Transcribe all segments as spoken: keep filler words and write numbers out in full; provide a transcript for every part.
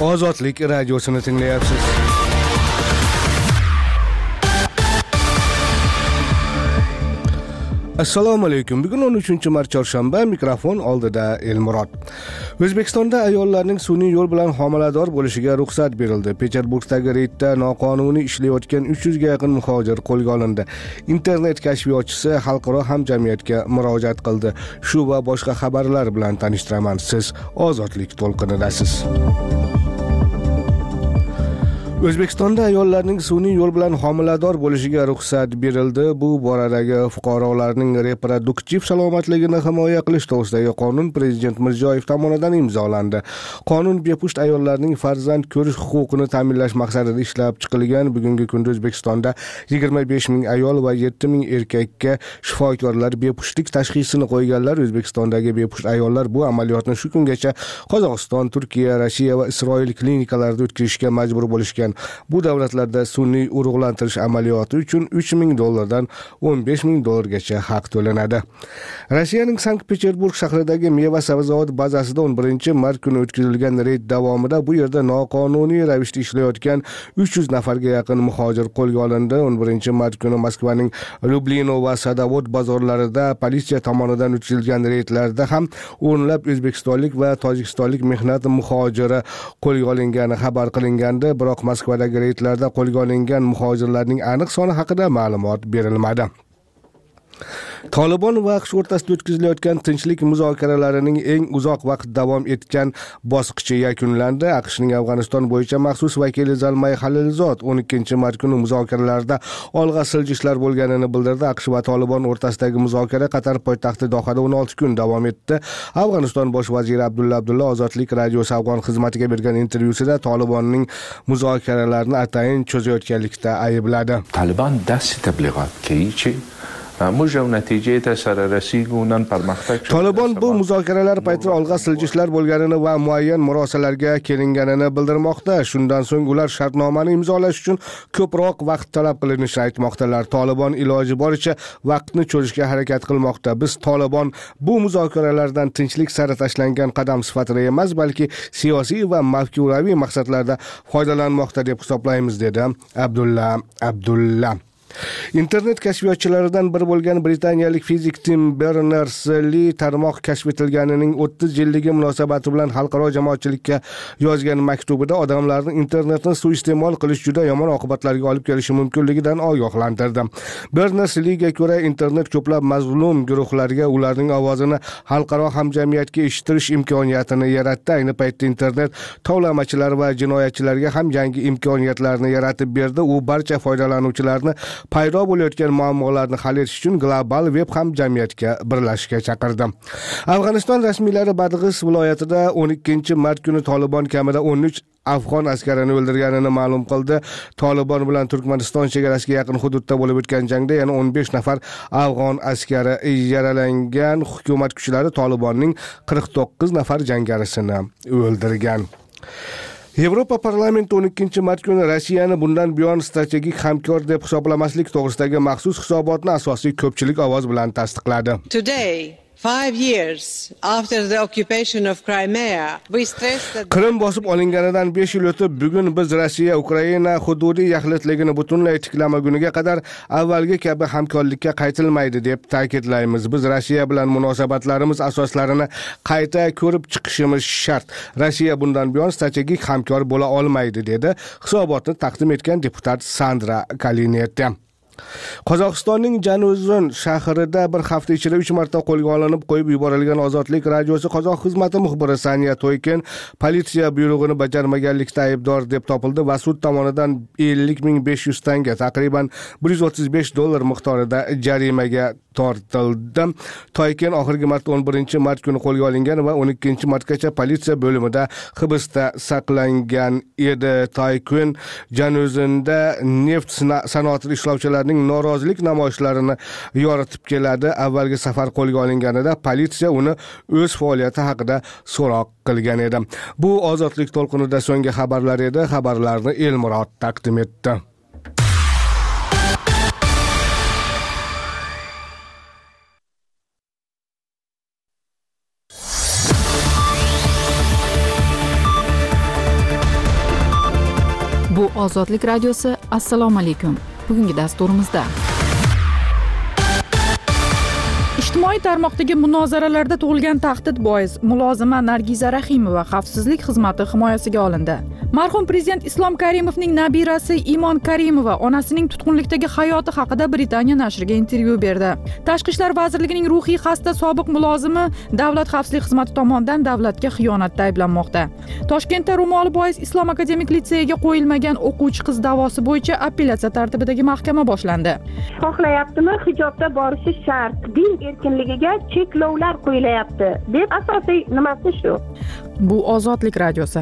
Ozodlik radiosini tinglayapsiz. Assalomu alaykum. Bugun o'n uchinchi mart chorshanba, mikrofon oldida Elmurod. O'zbekistonda ayollarning sun'iy yo'l bilan homilador bo'lishiga ruxsat berildi. Peterburgdagi reydda noqonuniy ishlayotgan uch yuzga yaqin muhojir qo'lga olindi. Internet kashfiyotchisi xalqaro hamjamiyatga murojaat qildi. Shu va boshqa xabarlar bilan tanishtiraman. Siz Ozodlik to'lqinidasiz. O'zbekistonda ayollarning sun'iy yo'l bilan homilador bo'lishiga ruxsat berildi. Bu boradagi fuqarolarning reproduktiv salomatligini himoya qilish to'g'risidagi qonun Prezident Mirziyoyev tomonidan imzolandi. Qonun bepusht ayollarning farzand ko'rish huquqini ta'minlash maqsadida ishlab chiqilgan. Bugungi kunda O'zbekistonda yigirma besh ming ayol va yetti ming erkakka shifokorlar bepushtlik tashxisini qo'yganlar. O'zbekistondagi bepusht ayollar bu amaliyotni shu kungacha Qozog'iston, Turkiya, Rossiya va Isroil klinikalarida o'tkazishga majbur bo'lishgan. Bu davlatlarda sun'iy urug'lantirish amaliyoti uchun uch ming dollardan o'n besh ming dollargacha haq to'lanadi. Rossiyaning Sankt-Peterburg shahridagi meva-sabzavot bazasida o'n birinchi mart kuni o'tkazilgan reyd davomida bu yerda noqonuniy ravishda ishlayotgan uch yuz nafarga yaqin muhojir qo'lga olindi. o'n birinchi mart kuni Moskvaning Lublino va Sadovod bozorlarida politsiya tomonidan o'tkazilgan reydlarda ham o'nlab o'zbekistonlik va tojikistonlik mehnat muhojiri qo'lga olingani xabar qilingandi, biroq Moskvadagi reydlarda qo'lga olingan muhojirlarning aniq soni haqida ma'lumot berilmadi. Tolibon va AQSh o'rtasida o'tkazilayotgan tinchlik muzokaralarining eng uzoq vaqt davom etgan bosqichi yakunlandi. AQShning Afg'oniston bo'yicha maxsus vakili Zalmay Xalilzod o'n ikkinchi mart kuni muzokaralarda olg'a siljishlar bo'lganini bildirdi. AQSh va Tolibon o'rtasidagi muzokara Qatar poytaxti Dohada o'n olti kun davom etdi. Afg'oniston bosh vaziri Abdulla Abdulla Ozodlik radiosi afg'on xizmatiga bergan intervyusida Tolibonning muzokaralarni atayin cho'zayotganlikda aybladi. Taliban dasti tabliğat keyichi Tolibon bu muzokaralar paytida olg'a siljishlar bo'lganini va muayyan murosalarga kelinganini bildirmoqda. Shundan so'ng ular shartnomani imzolash uchun ko'proq vaqt talab qilinishini aytmoqdalar. Tolibon iloji boricha vaqtni cho'zishga harakat qilmoqda. Biz Tolibon bu muzokaralardan tinchlik sari tashlangan qadam sifatida emas, balki siyosiy va mafkuraviy maqsadlarda foydalanmoqda deb hisoblaymiz, dedi Abdulla Abdulla. Internet kashfiyotchilaridan biri bo'lgan britaniyalik fizik Tim Berners-Lee tarmoq kashf etilganining o'ttiz yilligi munosabati bilan xalqaro jamoatchilikka yozgan maktubida odamlarni internetni suiiste'mol qilish juda yomon oqibatlarga olib kelishi mumkinligidan ogohlantirdi. Berners-Lee'ga ko'ra, internet ko'plab mazlum guruhlarga ularning ovozini xalqaro hamjamiyatga eshitirish imkoniyatini yaratdi. Ayni paytda internet tovlamachilar va jinoyatchilarga ham yangi imkoniyatlarni yaratib berdi. U barcha foydalanuvchilarni paydo bo'layotgan muammolarni hal etish uchun global veb hamjamiyatga birlashishga chaqirdi. Afg'oniston rasmiylari Badg'is viloyatida o'n ikkinchi mart kuni Tolibon kamida o'n uch afg'on askarini o'ldirganini ma'lum qildi. Tolibon bilan Turkmaniston chegarasiga yaqin hududda bo'lib o'tgan jangda yana o'n besh nafar afg'on askari yaralangan. Hukumat kuchlari Tolibonning qirq to'qqiz nafar jangarisini o'ldirgan. Yevropa parlamenti o'n ikkinchi mart kuni Rossiyani bundan buyon strategik hamkor deb hisoblamaslik to'g'risidagi maxsus hisobotni asosiy ko'pchilik ovoz bilan tasdiqladi. Today, five years after the occupation of Crimea, we stressed that Qrim bosib olinganidan besh yil o'tib, bugun biz Rossiya Ukraina hududiy yaxlitligini butunlay tiklamaguniga qadar avvalgi kabi hamkorlikka qaytilmaydi deb ta'kidlaymiz. Biz Rossiya bilan munosabatlarimiz asoslarini qayta ko'rib chiqishimiz shart. Rossiya bundan buyon strategik hamkor bo'la olmaydi, dedi hisobotni taqdim etgan deputat Sandra Kalineta. Qozog'istonning Januzun shahrida bir hafta ichida uch marta qo'lga olinib qo'yib yuborilgan Ozodlik radiosi qozoq xizmati muxbiri Saniya Toyken politsiya buyrug'ini bajarmaganlikda aybdor deb topildi va sud tomonidan ellik ming besh yuz tanga, taqriban bir yuz o'ttiz besh dollar miqdorida jarimaga tortildi. Toyken oxirgi marta o'n birinchi mart kuni qo'lga olingan va o'n ikkinchi martgacha politsiya bo'limida hibsda saqlangan edi. Toyken Januzunda neft sanoati ishlovchilarining norozilik namoyishlarini yoritib keladi. Avvalgi safar qo'lga olinganida politsiya uni o'z faoliyati haqida so'roq qilgan edi. Bu Ozodlik to'lqinida so'nggi xabarlar edi. Xabarlarni Elmurod taqdim etdi. Bu Ozodlik radiosi. Assalomu alaykum. Bugungi dasturimizda ijtimoiy tarmoqdagi munozaralarda tug'ilgan tahdid bois mulozima Nargiza Rahimova xavfsizlik xizmati himoyasiga olindi. Marhum prezident Islom Karimovning nabirasi Imon Karimova onasining tutqunlikdagi hayoti haqida Britaniya nashriga intervyu berdi. Tashqi ishlar vazirligining ruhiy xasta sobiq mulozimi Davlat xavfsizlik xizmati tomonidan davlatga xiyonatda ayblanmoqda. Toshkentda ro'moli bois Islom akademik litseyiga qo'yilmagan o'quvchi qiz da'vosi bo'yicha apellyatsiya tartibidagi mahkama boshlandi. Xohlayaptimi, hijobda borishi shart, din erkinligiga cheklovlar qo'yilyapti deb asosiy nimasi shu. Bu Ozodlik radiosi.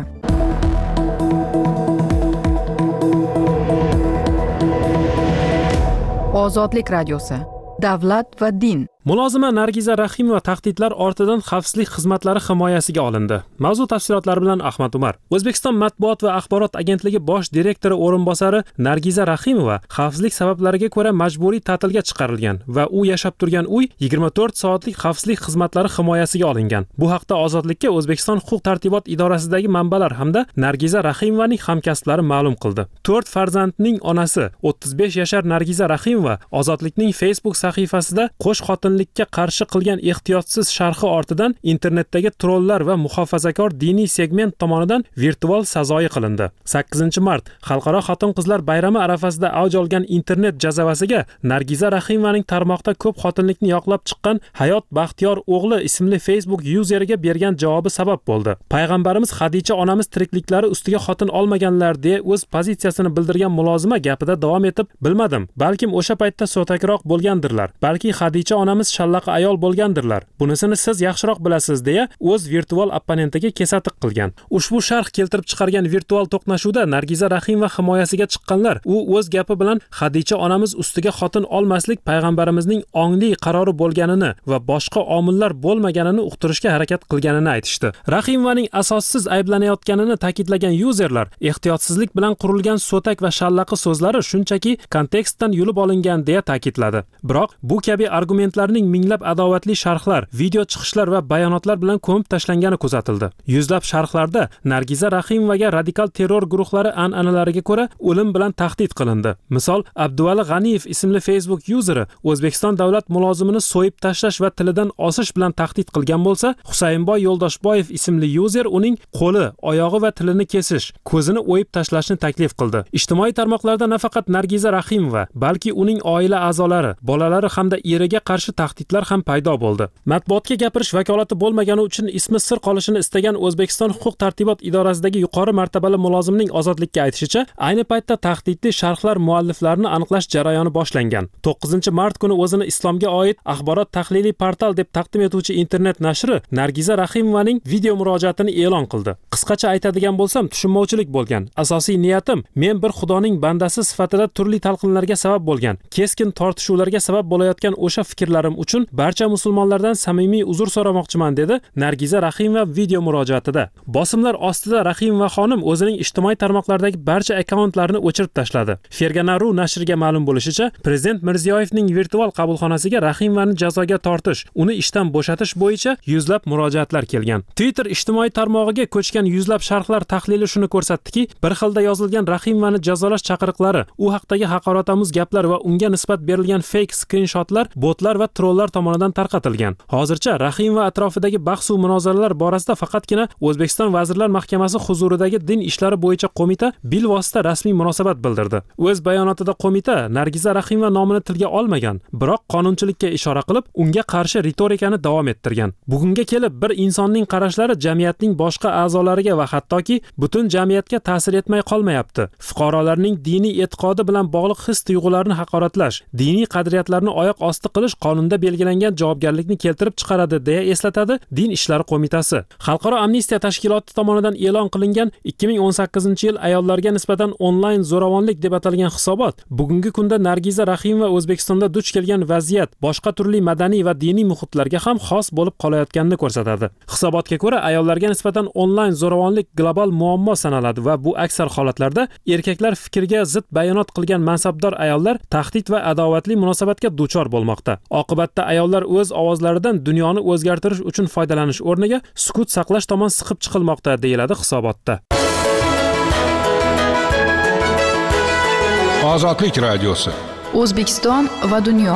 Ozodlik radiosi. Davlat va din. Mulozima Nargiza Rahimova tahdidlar ortidan xavfsizlik xizmatlari himoyasiga olindi. Mavzu tafsilotlari bilan Ahmad Umar. O'zbekiston matbuot va axborot agentligi bosh direktori o'rinbosari Nargiza Rahimova xavfsizlik sabablariga ko'ra majburiy ta'tilga chiqarilgan va u yashab turgan uy yigirma to'rt soatlik xavfsizlik xizmatlari himoyasiga olingan. Bu haqda Ozodlikka O'zbekiston huquq-tartibot idorasidagi manbalar hamda Nargiza Rahimovaning hamkasblari ma'lum qildi. to'rt farzandning onasi o'ttiz besh yashar Nargiza Rahimova Ozodlikning Facebook sahifasida qo'sh xotin likka qarshi qilgan ehtiyotsiz sharhi ortidan internetdagi trollar va muhofazakor diniy segment tomonidan virtual sazoyi qilindi. sakkizinchi mart Xalqaro xotin-qizlar bayrami arafasida avj olgan internet jazavasiga Nargiza Rahimovaning tarmoqda ko'p xotinlikni yoqlab chiqqan Hayot Baxtiyor o'g'li ismli Facebook yuzeriga bergan javobi sabab bo'ldi. Payg'ambarimiz Xadicha onamiz tirikliklari ustiga xotin olmaganlar deya o'z pozitsiyasini bildirgan mulozima gapida davom etib, bilmadim, balkim o'sha paytda so'takroq bo'lgandirlar. Balki Xadicha onamiz shallaqa ayol bo'lgandirlar. Bunisini siz yaxshiroq bilasiz deya o'z virtual opponentiga kesatiq qilgan. Ushbu sharh keltirib chiqargan virtual to'qnashuvda Nargiza Rahimova himoyasiga chiqqanlar u o'z gapi bilan Xadicha onamiz ustiga xotin olmaslik payg'ambarimizning ongli qarori bo'lganini va boshqa omillar bo'lmaganini uqtirishga harakat qilganini aytishdi. Rahimovaning asossiz ayblanayotganini ta'kidlagan yuzerlar ehtiyotsizlik bilan qurilgan so'tak va shallaqa so'zlari shunchaki kontekstdan yulib olingan deya ta'kidladi. Biroq bu kabi argumentlar minglab adovatli sharhlar, video chiqishlar va bayonotlar bilan ko'mib tashlangani kuzatildi. Yuzlab sharhlarda Nargiza Rahimovaga radikal terror guruhlari an'analariga ko'ra o'lim bilan tahdid qilindi. Misol, Abduvali G'aniyev ismli Facebook yuzeri O'zbekiston davlat mulozimini so'yib tashlash va tilidan osish bilan tahdid qilgan bo'lsa, Husaynboy Yo'ldoshboyev ismli yuzer uning qo'li, oyog'i va tilini kesish, ko'zini o'yib tashlashni taklif qildi. Ijtimoiy tarmoqlarda nafaqat Nargiza Rahimova, balki uning oila a'zolari, bolalari hamda eriga qarshi tahdidlar ham paydo bo'ldi. Matbuotga gapirish vakolati bo'lmagani uchun ismi sir qolishini istagan O'zbekiston huquq-tartibot idorasidagi yuqori martabali mulozimning Ozodlikka aytishicha, ayni paytda tahdidli sharhlar mualliflarini aniqlash jarayoni boshlangan. to'qqizinchi mart kuni o'zini islomga oid axborot tahliliy portal deb taqdim etuvchi internet nashri Nargiza Rahimovaning video murojaatini e'lon qildi. Qisqacha aytadigan bo'lsam, tushunmovchilik bo'lgan. Asosiy niyatim men bir xudoning bandasi sifatida turli talqinlarga sabab bo'lgan, keskin tortishuvlarga sabab bo'layotgan o'sha fikrlarim uchun barcha musulmonlardan samimiy uzr so'ramoqchiman dedi Nargiza Rahimova video murojaatida. Bosimlar ostida Rahimova xonim o'zining ijtimoiy tarmoqlardagi barcha akkauntlarini o'chirib tashladi. Fergana.ru nashriga ma'lum bo'lishicha, prezident Mirziyoyevning virtual qabulxonasiga Rahimovani jazoga tortish, uni ishdan bo'shatish bo'yicha yuzlab murojaatlar kelgan. Twitter ijtimoiy tarmog'iga ko'chgan yuzlab sharhlar tahlili shuni ko'rsatdiki, bir xilda yozilgan Rahimovani jazolash chaqiriqlari, u haqdagi haqoratomuz gaplar va unga nisbat berilgan fake screenshotlar botlar va trollar tomonidan tarqatilgan. Hozircha Rahimova atrofidagi bahs va munozaralar borasida faqatgina O'zbekiston Vazirlar Mahkamasi huzuridagi din ishlari bo'yicha qo'mita bilvosita rasmiy munosabat bildirdi. O'z bayonotida qo'mita Nargiza Rahimova nomini tilga olmagan, biroq qonunchilikka ishora qilib, unga qarshi ritorikani davom ettirgan. Bugunga kelib bir insonning qarashlari jamiyatning boshqa a'zolariga va hattoki butun jamiyatga ta'sir etmay qolmayapti. Fuqarolarning diniy e'tiqodi bilan bog'liq his-tuyg'ularini haqoratlash, diniy qadriyatlarni oyoq osti qilish qonunda belgilangan javobgarlikni keltirib chiqaradi deya eslatadi Din ishlari qo'mitasi. Xalqaro amnistiya tashkiloti tomonidan e'lon qilingan ikki ming o'n sakkizinchi yil ayollarga nisbatan onlayn zo'ravonlik deb atalgan hisobot bugungi kunda Nargiza Rahimova O'zbekistonda duch kelgan vaziyat boshqa turli madaniy va diniy muhitlarga ham xos bo'lib qolayotganini ko'rsatadi. Hisobotga ko'ra ayollarga nisbatan onlayn zo'ravonlik global muammo sanaladi va bu aksar holatlarda erkaklar fikriga zid bayonot qilgan mansabdor ayollar tahdid va adovatli munosabatga duchor bo'lmoqda. Oqibatda ayollar o'z ovozlaridan dunyoni o'zgartirish uchun foydalanish o'rniga sukut saqlash tomon siqib chiqilmoqda, deyiladi hisobotda. Ozodlik radiosi. O'zbekiston va dunyo.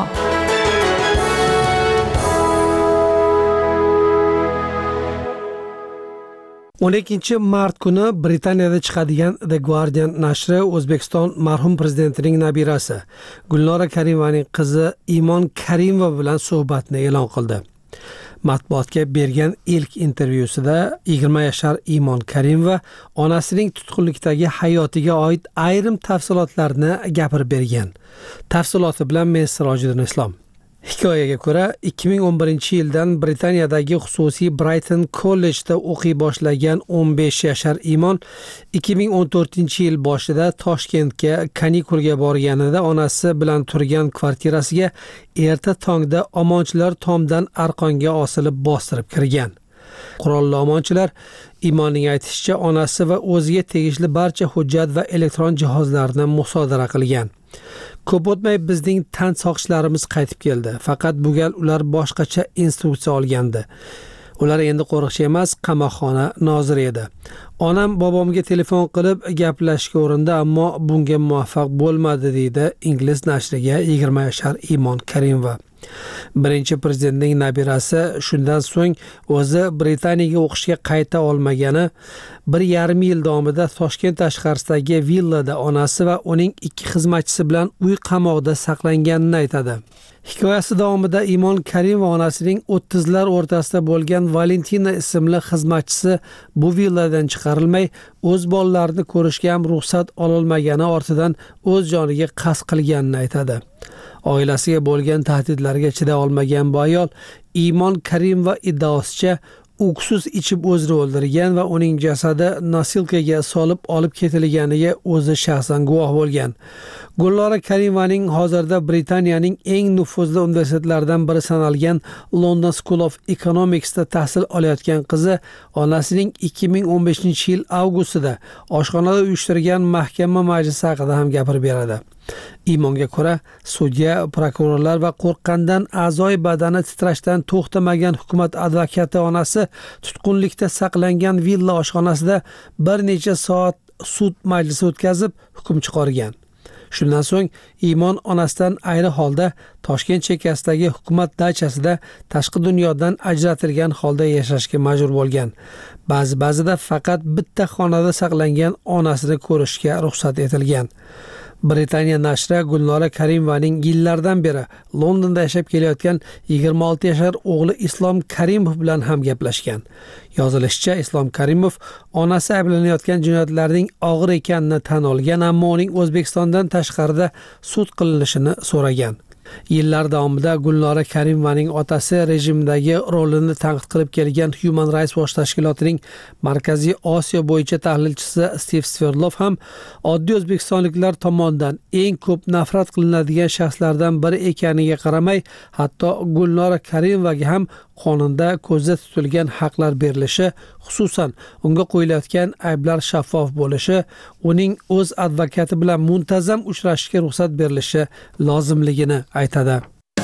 o'n ikkinchi mart kuni Britaniyada chiqadigan The Guardian nashri O'zbekiston marhum prezidentining nabirasi Gulnora Karimovaning qizi Imon Karimova bilan suhbatni e'lon qildi. Matbuotga bergan ilk intervyusida yigirma yashar Imon Karimova onasining tutqunlikdagi hayotiga oid ayrim tafsilotlarni gapirib bergan. Tafsiloti bilan men Sirojiddin Islom. Hikoyaga ko'ra, ikki ming o'n birinchi yildan Britaniyadagi xususiy Brighton kollejda o'qiy boshlagan o'n besh yashar Imon ikki ming o'n to'rtinchi yil boshida Toshkentga kanikulga borganida onasi bilan turgan kvartirasiga erta tongda omonchilar tomdan arqonga osilib bostirib kirgan. Qurolli omonchilar Imonning aytishicha onasi va o'ziga tegishli barcha hujjat va elektron jihozlarni musodara qilgan. Ko'p o'tmay bizning tan soqchilarimiz qaytib keldi. Faqat bu gal ular boshqacha instruksiya olgandi. Ular endi qo'riqchi emas, qamoqxona noziri edi. Onam bobomga telefon qilib gaplashishga urindi, ammo bunga muvaffaq bo'lmadi, deydi ingliz nashriga yigirma yashar Imon Karimova. Birinchi prezidentning nabirasi shundan so'ng o'zi Britaniyaga o'qishga qayta olmagani, bir yarim yil davomida Toshkent tashqarisidagi villada onasi va uning ikki xizmatchisi bilan uy qamoqda saqlanganini aytadi. Hikoyasi davomida Imon Karimova onasining o'ttizlar o'rtasida bo'lgan Valentina ismli xizmatchisi bu villadan chiqarilmay, o'z bolalarini ko'rishga ham ruxsat ololmagani ortidan o'z joniga qasd qilganini aytadi. Oilasiga bo'lgan tahdidlarga chiday olmagan bu ayol Imon Karimova iddaosicha uksiz ichib o'zini o'ldirgan va uning jasadi nosilkaga solib olib ketilganiga o'zi shaxsan guvoh bo'lgan. Gulnora Karimovaning hozirda Britaniyaning eng nufuzli universitetlaridan biri sanalgan London School of Economicsda tahsil olayotgan qizi onasining ikki ming o'n beshinchi yil avgustida oshxonada uyushtirgan mahkama majlisi haqida ham gapirib beradi. Imonga ko'ra, sudya, prokurorlar va qo'rqqandan a'zoy badani titrashdan to'xtamagan hukumat advokati onasi tutqunlikda saqlangan villa oshxonasida bir necha soat sud majlisi o'tkazib hukm chiqargan. Shundan so'ng Imon onasidan ayri holda Toshkent chekkasidagi hukumat dachasida tashqi dunyodan ajratilgan holda yashashga majbur bo'lgan. Ba'zi-ba'zida faqat bitta xonada saqlangan onasini ko'rishga ruxsat etilgan. Britaniya nashri Gulnora Karimovaning yillardan beri Londonda yashab kelayotgan yigirma olti yashar o'g'li Islom Karimov bilan ham gaplashgan. Yozilishicha, Islom Karimov onasi ayblanayotgan jinoyatlarning og'ir ekanini tan olgan, ammo uning O'zbekistondan tashqarida sud qilinishini so'ragan. Yillar davomida Gulnora Karimovaning otasi rejimdagi rolini tanqid qilib kelgan Human Rights Watch tashkilotining Markaziy Osiyo bo'yicha tahlilchisi Steve Sverdlov ham oddiy o'zbekistonliklar tomonidan eng ko'p nafrat qilinadigan shaxslardan biri ekaniga qaramay, hatto Gulnora Karimovaga ham qonunda ko'zda tutilgan haqlar berilishi, xususan unga qo'yilayotgan ayblar shaffof bo'lishi, uning o'z advokati bilan muntazam uchrashishga ruxsat berilishi lozimligini aytadi.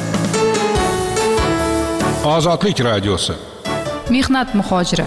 Ozodlik radiosi. Mehnat muhojiri.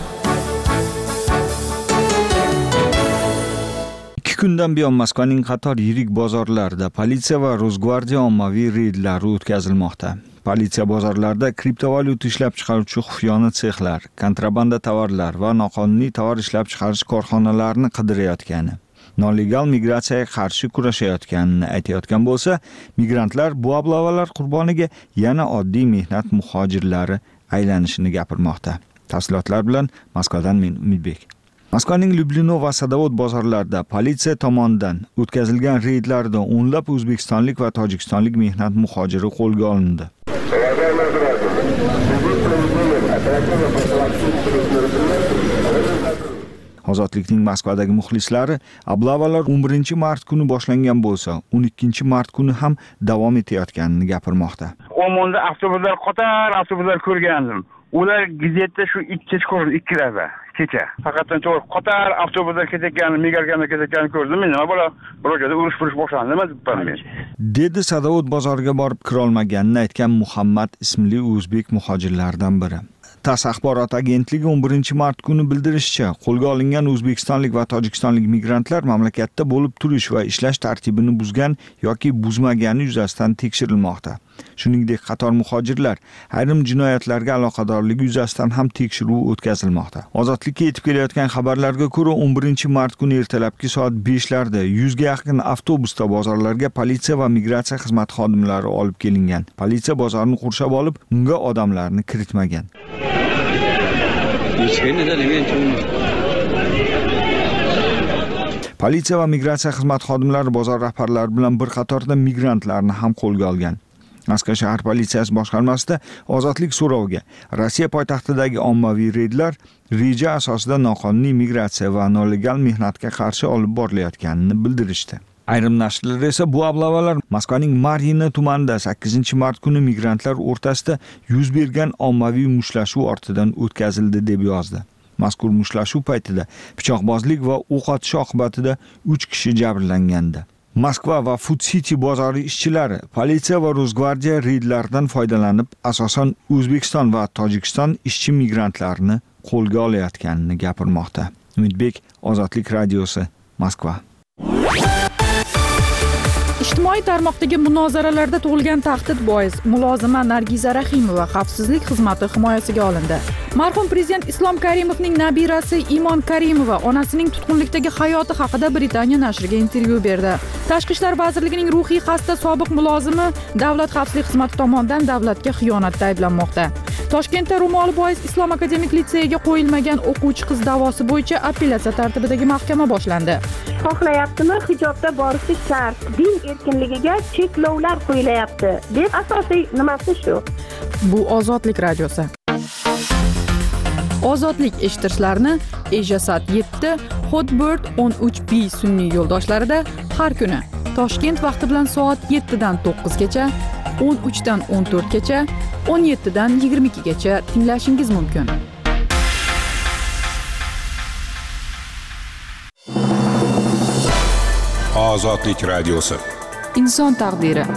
ikki kundan buyon Moskvaning qator yirik bozorlarida politsiya va Rosgvardiya ommaviy reydlari o'tkazilmoqda. Politsiya bozorlarda kriptovalyuta ishlab chiqaruvchi xufiyona sexlar, kontrabanda tovarlar va noqonuniy tovar ishlab chiqarish korxonalarini qidirayotgani, nolegal migratsiyaga qarshi kurashayotganini aytayotgan bo'lsa, migrantlar bu oblovalar qurboniga yana oddiy mehnat muhojirlari aylanishini gapirmoqda. Tafsilotlar bilan Moskvadan men Umidbek. Moskvaning Lyublino va Sadovod bozorlarida politsiya tomonidan o'tkazilgan reydlarda o'nlab o'zbekistonlik va tojikistonlik mehnat muhojiri qo'lga olindi. Ozodlikning Moskvadagi muxlislari oblovalar o'n birinchi mart kuni boshlangan bo'lsa, o'n ikkinchi mart kuni ham davom etayotganini gapirmoqda. Omonda avtobuslar qator avtobuslar ko'rgandim. Ular gazetda shu ikki ko'rdim, ikkilarda kecha. Faqatdan to'g'ri qator avtobuslar ketayotganini, migarganlar ketayotganini ko'rdim. Men nima bo'la, birortada urush-purush boshlandimi deb men. Dedi Sadovod bozoriga borib kira olmaganini aytgan Muhammad ismli o'zbek muhojirlardan biri. TASS axborot agentligi o'n birinchi mart kuni bildirishicha, qo'lga olingan o'zbekistonlik va tojikistonlik migrantlar mamlakatda bo'lib turish va ishlash tartibini buzgan yoki buzmagani yuzasidan tekshirilmoqda. Shuningdek, qator muhojirlar ayrim jinoyatlarga aloqadorligi yuzasidan ham tekshiruv o'tkazilmoqda. Ozodlikka yetib kelayotgan xabarlarga ko'ra, o'n birinchi mart kuni ertalabki soat beshlarda yuzga yaqin avtobusda bozorlarga politsiya va migratsiya xizmati xodimlari olib kelingan. Politsiya bozorni qurshab olib, unga odamlarni kiritmagan. Politsiya va migratsiya xizmati xodimlari bozor rahbarlari bilan bir qatorda migrantlarni ham qo'lga olgan. Moskva shahar politsiyasi boshqarmasida ozodlik so'roviga Rossiya poytaxtidagi ommaviy reydlar reja asosida noqonuniy migratsiya va nolegal mehnatga qarshi olib borilayotganini bildirishdi. Ayrim nashrlar esa bu ablavalar Moskvaning Maryina tumanida sakkizinchi mart kuni migrantlar o'rtasida yuz bergan ommaviy mushtlashuv ortidan o'tkazildi deb yozdi. Mazkur mushtlashuv paytida pichoqbozlik va o'q otish oqibatida uch kishi jabrlangandi. Moskva va Food City bozori ishchilari politsiya va Rosgvardiya reydlaridan foydalanib, asosan O'zbekiston va Tojikiston ishchi migrantlarini qo'lga olayotganini gapirmoqda. Umidbek, Ozodlik radiosi, Moskva. Ijtimoiy tarmoqdagi munozaralarda tug'ilgan tahdid bois mulozima Nargiza Rahimova xavfsizlik xizmati himoyasiga olindi. Marhum prezident Islom Karimovning nabirasi Imon Karimova onasining tutqunlikdagi hayoti haqida Britaniya nashriga intervyu berdi. Tashqi ishlar vazirligining ruhiy xasta sobiq mulozimi Davlat xavfsizlik xizmati tomonidan davlatga xiyonatda ayblanmoqda. Toshkentda ro'moli bois Islom akademik litseyiga qo'yilmagan o'quvchi qiz da'vosi bo'yicha apellyatsiya tartibidagi mahkama boshlandi. Xohlayaptimi, hijobda borishi shart, din erkinligiga cheklovlar qo'yilyapti deb asosiy nimasi shu? Bu Ozodlik radiosi. Ozodlik eshittirishlarni Ejasat yetti, Hotbird o'n uch B sun'iy yo'ldoshlarida har kuni Toshkent vaqti bilan soat yettidan to'qqizgacha, o'n uchdan o'n to'rtgacha, o'n yettidan yigirma ikkigacha tinglashingiz mumkin. Ozodlik radiosi. Inson taqdiri.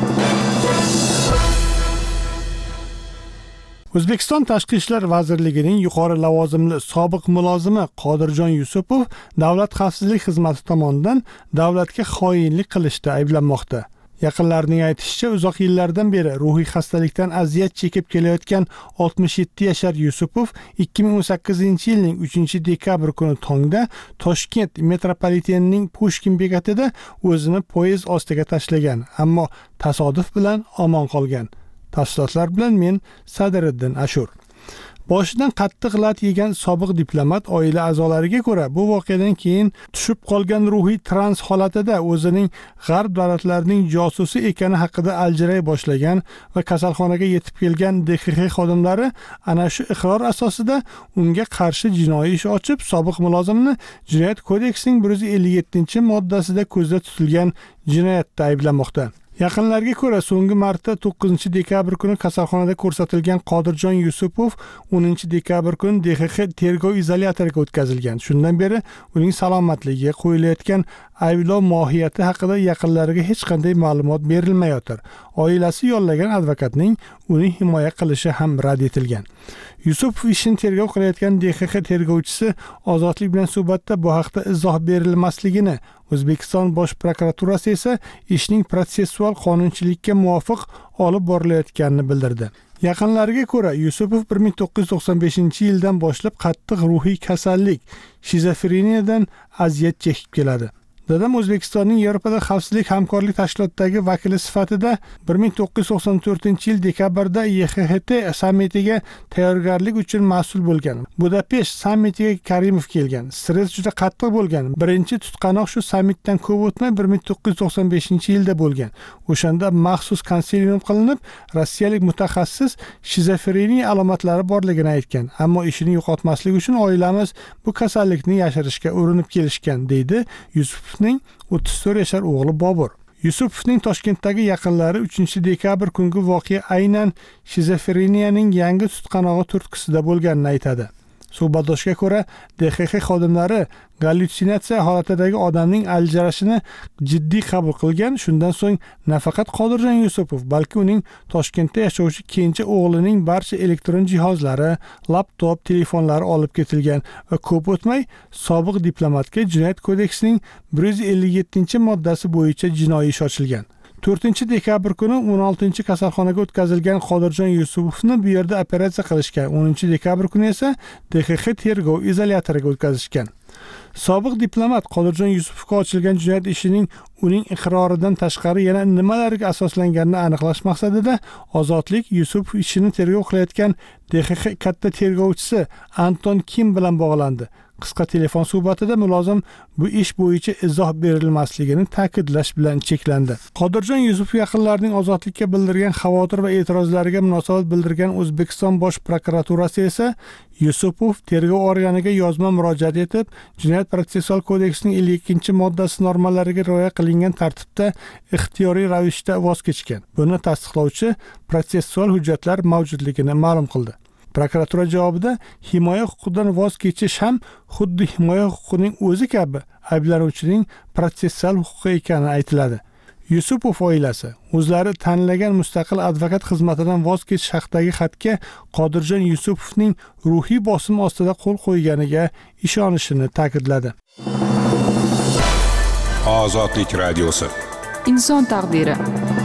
O'zbekiston Tashqi ishlar vazirligining yuqori lavozimli sobiq mulozimi Qodirjon Yusupov Davlat xavfsizlik xizmati tomonidan davlatga xoinlik qilishda ayblanmoqda. Yaqinlarining aytishicha, uzoq yillardan beri ruhiy xastalikdan aziyat chekib kelayotgan oltmish yetti yashar Yusupov ikki ming o'n sakkizinchi yilning uchinchi dekabr kuni tongda Toshkent metropolitenining Pushkin bekatida o'zini poyezd ostiga tashlagan, ammo tasodif bilan omon qolgan. Tafsilotlar bilan men Sadiriddin Ashur. Boshidan qattiq lat yegan sobiq diplomat oila a'zolariga ko'ra, bu voqeadan keyin tushib qolgan ruhiy trans holatida o'zining g'arb davlatlarining josusi ekani haqida aljiray boshlagan va kasalxonaga yetib kelgan D X X xodimlari ana shu iqror asosida unga qarshi jinoiy ish ochib, sobiq mulozimni Jinoyat kodeksining bir yuz ellik yettinchi moddasida ko'zda tutilgan jinoyatda ayblamoqda. Yaqinlarga ko'ra, so'nggi marta to'qqizinchi dekabr kuni kasalxonada ko'rsatilgan Qodirjon Yusupov o'ninchi dekabr kuni D X X tergov izolyatoriga o'tkazilgan. Shundan beri uning salomatligiga qo'yilayotgan ayblov mohiyati haqida yaqinlariga hech qanday ma'lumot berilmayotir. Oilasi yollagan advokatning uni himoya qilishi ham rad etilgan. Yusupov ishini tergov qilayotgan D X X tergovchisi Ozodlik bilan suhbatda bu haqda izoh berilmasligini, O'zbekiston Bosh prokuraturasi esa ishning protsessual qonunchilikka muvofiq olib borilayotganini bildirdi. Yaqinlariga ko'ra, Yusupov bir ming to'qqiz yuz to'qson beshinchi yildan boshlab qattiq ruhiy kasallik, shizofreniyadan aziyat chekib keladi. Dadam O'zbekistonning Yevropada xavfsizlik hamkorlik tashkilotidagi vakili sifatida bir ming to'qqiz yuz to'qson to'rtinchi yil dekabrda Y X X T sammitiga tayyorgarlik uchun mas'ul bo'lgan. Budapesht sammitiga Karimov kelgan. Stress juda qattiq bo'lgan. Birinchi tutqanoq shu sammitdan ko'p o'tmay bir ming to'qqiz yuz to'qson beshinchi yilda bo'lgan. O'shanda maxsus konsilium qilinib, rossiyalik mutaxassis shizofreniya alomatlari borligini aytgan. Ammo ishini yo'qotmaslik uchun oilamiz bu kasallikni yashirishga urinib kelishgan, deydi Yusuf o'ttiz to'rt yashar o'g'li Bobur. Yusupovning Toshkentdagi yaqinlari uchinchi dekabr kungi voqea aynan shizofreniyaning yangi tutqanog'i turtkisida bo'lganini aytadi. Suhbatdoshga ko'ra, D X X xodimlari gallyutsinatsiya holatidagi odamning aljarashini jiddiy qabul qilgan. Shundan so'ng nafaqat Qodirjon Yusupov, balki uning Toshkentda yashovchi kenja o'g'lining barcha elektron jihozlari, laptop, telefonlari olib ketilgan va ko'p o'tmay sobiq diplomatga Jinoyat kodeksining bir yuz ellik yettinchi moddasi bo'yicha jinoiy ish ochilgan. to'rtinchi dekabr kuni o'n oltinchi kasalxonaga o'tkazilgan Qodirjon Yusupovni bu yerda operatsiya qilishgan. o'ninchi dekabr kuni esa D X X tergov izolyatoriga o'tkazishgan. Sobiq diplomat Qodirjon Yusupovga ochilgan jinoyat ishining uning iqroridan tashqari yana nimalarga asoslanganini aniqlash maqsadida Ozodlik Yusupov ishini tergov qilayotgan D X X katta tergovchisi Anton Kim bilan bog'landi. Qisqa telefon suhbatida mulozim bu ish bo'yicha izoh berilmasligini ta'kidlash bilan cheklandi. Qodirjon Yusupov yaqinlarining Ozodlikka bildirgan xavotir va e'tirozlariga munosabat bildirgan O'zbekiston Bosh prokuraturasi esa Yusupov tergov organiga yozma murojaat etib, Jinoyat protsessual kodeksining ellik ikkinchi moddasi normalariga rioya qilingan tartibda ixtiyoriy ravishda voz kechgan. Buni tasdiqlovchi protsessual hujjatlar mavjudligini ma'lum qildi. Prokuratura javobida himoya huquqidan voz kechish ham xuddi himoya huquqining o'zi kabi ayblanuvchining protsessual huquqi ekani aytiladi. Yusupov oilasi o'zlari tanlagan mustaqil advokat xizmatidan voz kechish haqidagi xatga Qodirjon Yusupovning ruhiy bosim ostida qo'l qo'yganiga ishonishini ta'kidladi. Ozodlik radiosi. Inson taqdiri.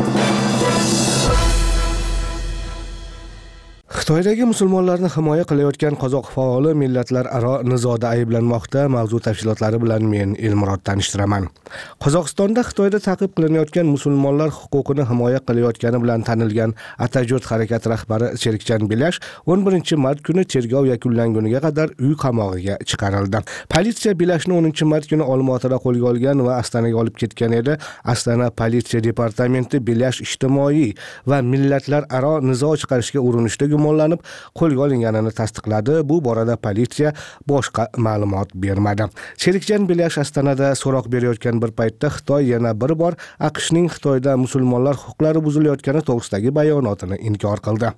Xitoydagi musulmonlarni himoya qilayotgan qozoq faoli millatlararo nizoda ayblanmoqda. Mavzu tafsilotlari bilan men Elmurod tanishtiraman. Qozog'istonda Xitoyda ta'qib qilinayotgan musulmonlar huquqini himoya qilayotgani bilan tanilgan Atajurt harakati rahbari Serikjan Belash o'n birinchi mart kuni tergov yakunlanguniga qadar uy qamog'iga chiqarildi. Politsiya Belashni o'ninchi mart kuni Olmaotada qo'lga olgan va Astonaga olib ketgan edi. Astana politsiya departamenti Belash ijtimoiy va millatlararo nizo chiqarishga urinishda gumonlanib qo'lga olinganini tasdiqladi. Bu borada politsiya boshqa ma'lumot bermadi. Serikjan Belash Astonada so'roq berayotgan bir paytda Xitoy yana bir bor AQShning Xitoyda musulmonlar huquqlari buzilayotgani to'g'risidagi bayonotini inkor qildi.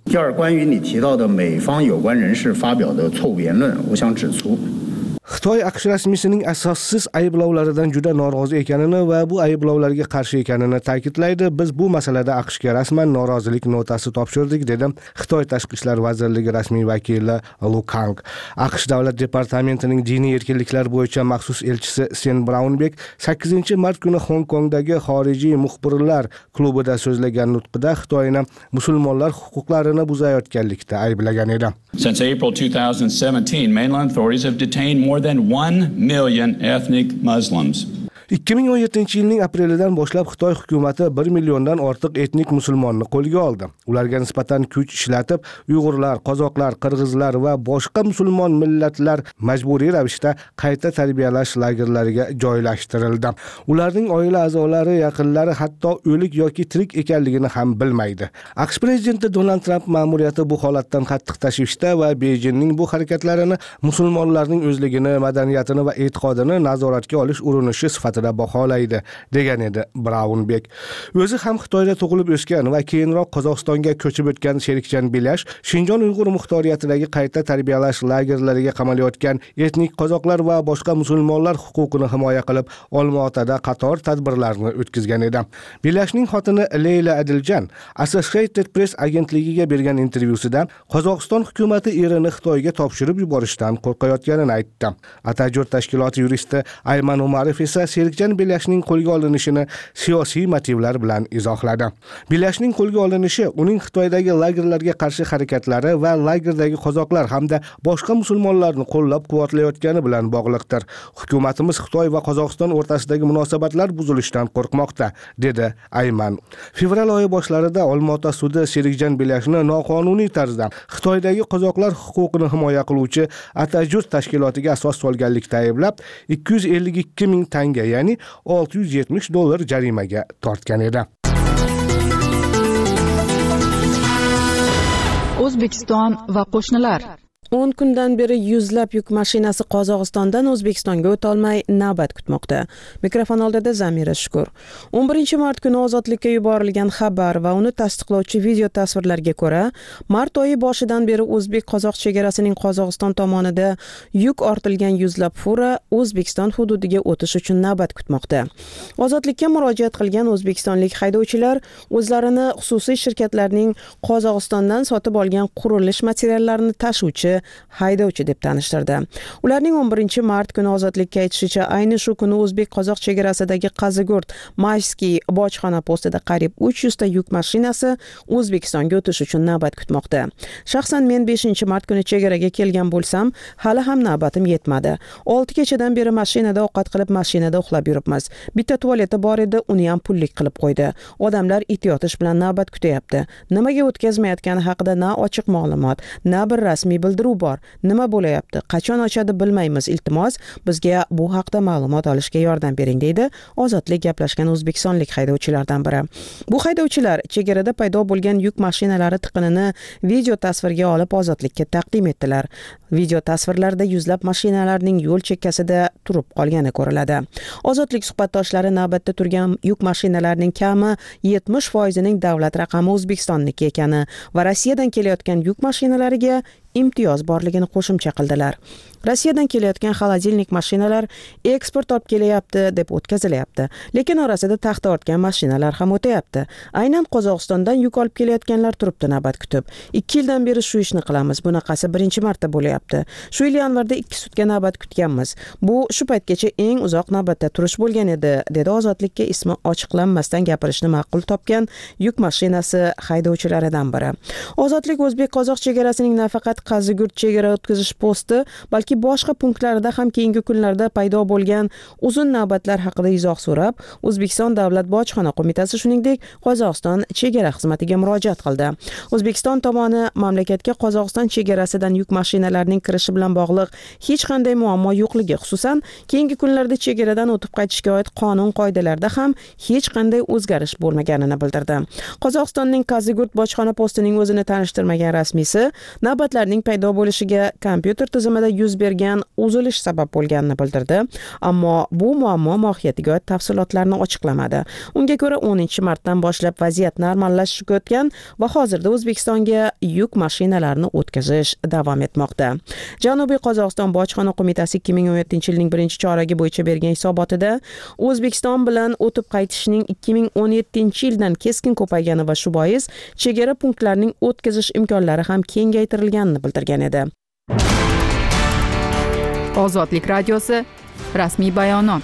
Xitoy AQSh rasmiysining asossiz ayblovlaridan juda norozi ekanini va bu ayblovlarga qarshi ekanini ta'kidlaydi. Biz bu masalada AQShga rasman norozilik notasi topshirdik, dedi Xitoy Tashqi ishlar vazirligi rasmiy vakili Lu Kang. AQSh davlat departamentining diniy erkinliklar bo'yicha maxsus elchisi Sen Braunbek sakkizinchi mart kuni Hong Kongdagi xorijiy muxbirlar klubida so'zlagan nutqida Xitoyni musulmonlar huquqlarini buzayotganlikda ayblagan edi. Since April two thousand seventeen, mainland authorities have detained more than one million ethnic Muslims. ikki ming o'n yettinchi yilning aprelidan boshlab Xitoy hukumati bir milliondan ortiq etnik musulmonni qo'lga oldi. Ularga nisbatan kuch ishlatib, Uyg'urlar, Qozoqlar, Qirg'izlar va boshqa musulmon millatlar majburiy ravishda qayta tarbiyalash lagerlariga joylashtirildi. Ularning oila a'zolari, yaqinlari hatto o'lik yoki tirik ekanligini ham bilmaydi. AQSh prezidenti Donald Tramp ma'muriyati bu holatdan qattiq tashvishda va Beijingning bu harakatlarini musulmonlarning o'zligini, madaniyatini va e'tiqodini nazoratga olish urinishi sifatida baholaydi, degan edi Braunbek. O'zi ham Xitoyda tug'ilib o'sgan va keyinroq Qozog'istonga ko'chib o'tgan Serikjan Belash Shinjon Uyg'ur muxtoriyatidagi qayta tarbiyalash lagerlariga qamalayotgan etnik qozoqlar va boshqa musulmonlar huquqini himoya qilib, Olmaotada qator tadbirlarni o'tkazgan edi. Belashning xotini Leyla Adiljan Associated Press agentligiga bergan intervyusida Qozog'iston hukumatı erini Xitoyga topshirib yuborishdan qo'rqayotganini aytdi. Atajurt tashkiloti yuristi Ayman Umarov esa Serikjan Belashning qo'lga olinishini siyosiy motivlar bilan izohladi. Belashning qo'lga olinishi uning Xitoydagi lagerlarga qarshi harakatlari va lagerdagi qozoqlar hamda boshqa musulmonlarni qo'llab-quvvatlayotgani bilan bog'liqdir. Hukumatimiz Xitoy va Qozog'iston o'rtasidagi munosabatlar buzilishidan qo'rqmoqda, dedi Ayman. Fevral oyi boshlarida Olmaota sudi Serikjan Belashni noqonuniy tarzda Xitoydagi qozoqlar huquqini himoya qiluvchi Atajurt tashkilotiga asos solganlikda ayblab, ikki yuz ellik ikki ming tanga, ya'ni olti yuz yetmish dollar jarimaga tortgan edi. O'zbekiston va qo'shnilar. o'n kundan beri yuzlab yuk mashinasi Qozog'istondan O'zbekistonga o'tolmay navbat kutmoqda. Mikrofon oldida Zamira Shukur. o'n birinchi mart kuni ozodlikka yuborilgan xabar va uni tasdiqlovchi video tasvirlarga ko'ra, mart oyi boshidan beri o'zbek-qozoq chegarasining Qozog'iston tomonida yuk ortilgan yuzlab fura O'zbekiston hududiga o'tish uchun navbat kutmoqda. Ozodlikka murojaat qilgan o'zbekistonlik haydovchilar o'zlarini xususiy shirkatlarning Qozog'istondan sotib olgan qurilish materiallarini tashuvchi haydovchi deb tanishtirdi. Ularning o'n birinchi mart kuni ozodlikka aytishicha, ayni shu kuni o'zbek-qozoq chegarasidagi Qazigurt Mayskiy bojxona postida qariyb uch yuz ta yuk mashinasi O'zbekistonga o'tish uchun navbat kutmoqda. Shaxsan men beshinchi mart kuni chegaraga kelgan bo'lsam, hali ham navbatim yetmadi. olti kechadan beri mashinada ovqat qilib, mashinada uxlab yuribmiz. Bitta tualeti bor edi, uni ham pullik qilib qo'ydi. Odamlar it yotish bilan navbat kutyapti. Nimaga o'tkazmayotgani haqida na ochiq ma'lumot, na bir rasmiy bildiruv bor. Nima bo'layapti? Qachon ochadi bilmaymiz. Iltimos, bizga bu haqda ma'lumot olishga yordam bering, deydi ozodlik gaplashgan o'zbekistonlik haydovchilardan biri. Bu haydovchilar chegarada paydo bo'lgan yuk mashinalari tiqinini video tasvirga olib ozodlikka taqdim etdilar. Video tasvirlarda yuzlab mashinalarning yo'l chekkasida turib qolgani ko'riladi. Ozodlik suhbatdoshlari navbatda turgan yuk mashinalarining kami yetmish foizining davlat raqami O'zbekistonniki ekani va Rossiyadan kelayotgan yuk mashinalariga imtiyoz borligini qo'shimcha qildilar. Rossiyadan kelayotgan xolodilnik mashinalar eksport olib kelyapti deb o'tkazilyapti, lekin orasida taxta ortgan mashinalar ham o'tayapti. Aynan Qozog'istondan yuk olib kelayotganlar turibdi navbat kutib. ikki yildan beri shu ishni qilamiz. Bunaqasi birinchi marta bo'layapti. Shu yil yanvarda ikki sutka navbat kutganmiz. Bu shu paytgacha eng uzoq navbatda turish bo'lgan edi, dedi ozodlikka ismi ochiqlanmasdan gapirishni ma'qul topgan yuk mashinasi haydovchilaridan biri. Ozodlik o'zbek-qozoq chegarasining nafaqat Qazigurt chegara o'tkazish posti, balki boshqa punktlarida ham keyingi kunlarda paydo bo'lgan uzun navbatlar haqida izoh so'rab, O'zbekiston Davlat bojxona qo'mitasi shuningdek Qozog'iston chegara xizmatiga murojaat qildi. O'zbekiston tomoni mamlakatga Qozog'iston chegarasidan yuk mashinalarining kirishi bilan bog'liq hech qanday muammo yo'qligi, xususan keyingi kunlarda chegaradan o'tib qaytishga oid qonun qoidalarida ham hech qanday o'zgarish bo'lmaganini bildirdi. Qozog'istonning Qazigurt bojxona postining o'zini tanishtirmagan rasmiysi navbatlar paydo bo'lishiga kompyuter tizimida yuz bergan uzilish sabab bo'lganini bildirdi, ammo bu muammo mohiyatiga oid tafsilotlarni ochiqlamadi. Unga ko'ra o'ninchi martdan boshlab vaziyat normallashishga o'tgan va hozirda O'zbekistonga yuk mashinalarini o'tkazish davom etmoqda. Janubiy Qozog'iston bojxona qo'mitasi ikki ming o'n yettinchi yilning birinchi choragi bo'yicha bergan hisobotida O'zbekiston bilan o'tib qaytishning ikki ming o'n yettinchi yildan keskin ko'paygani va shu bois chegara punktlarining o'tkazish imkonlari ham kengaytirilganini bildirgan edi. Ozodlik radiosi rasmiy bayonot.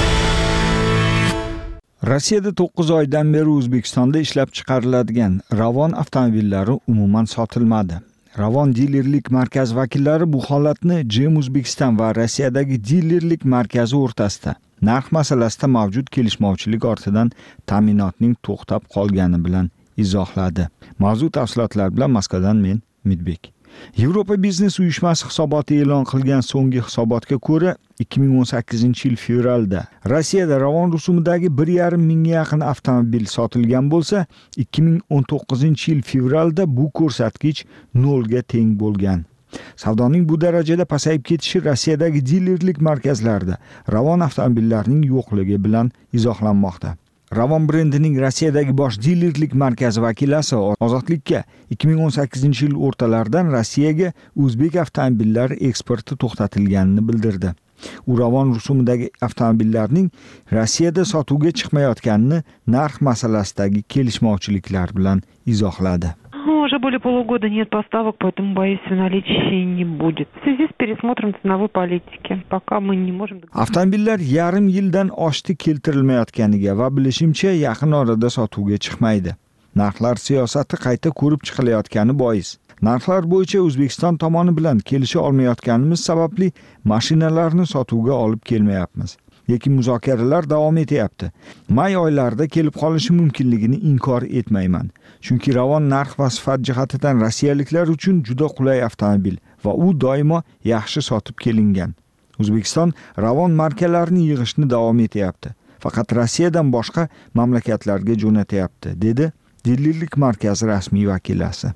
Rossiyada to'qqiz oydan beri O'zbekistonda ishlab chiqariladigan Ravon avtomobillari umuman sotilmadi. Ravon dilerlik markazi vakillari bu holatni Jem O'zbekiston va Rossiyadagi dilerlik markazi o'rtasida narx masalasida mavjud kelishmovchilik ortidan ta'minotning to'xtab qolgani bilan izohladi. Mavzu tafsilotlar bilan Moskvadan men Midbek. Yevropa biznes uyushmasi hisoboti e'lon qilgan so'nggi hisobotga ko'ra, ikki ming o'n sakkizinchi yil fevralda Rossiyada Ravon rusumidagi bir yarim mingga yaqin avtomobil sotilgan bo'lsa, ikki ming o'n to'qqizinchi yil fevralda bu ko'rsatkich nolga teng bo'lgan. Savdoning bu darajada pasayib ketishi Rossiyadagi dilerlik markazlarida Ravon avtomobillarining yo'qligi bilan izohlanmoqda. Ravon brendining Rossiyadagi bosh dilerlik markazi vakilasi ozodlikka ikki ming o'n sakkizinchi yil o'rtalaridan Rossiyaga o'zbek avtomobillari eksporti to'xtatilganini bildirdi. U Ravon rusumidagi avtomobillarning Rossiyada sotuvga chiqmayotganini narx masalasidagi kelishmovchiliklar bilan izohladi. Уже более полугода нет поставок, поэтому, боюсь, наличия не будет. В связи с пересмотром ценовой политики, пока мы не можем... Avtomobillar yarim yildan oshdi keltirilmayotganiga va bilishimcha yaqin orada sotuvga chiqmaydi. Narxlar siyosati qayta ko'rib chiqilayotgani bois. Narxlar bo'yicha O'zbekiston tomoni bilan kelisha olmayotganimiz sababli mashinalarni sotuvga olib kelmayapmiz. Lekin muzokaralar davom etyapti. May oylarida kelib qolishi mumkinligini inkor etmayman. Chunki Ravon narx va sifat jihatidan rossiyaliklar uchun juda qulay avtomobil va u doimo yaxshi sotib kelingan. O'zbekiston Ravon markalarini yig'ishni davom etyapti. Faqat Rossiyadan boshqa mamlakatlarga jo'natyapti, dedi dilerlik markazi rasmiy vakilasi.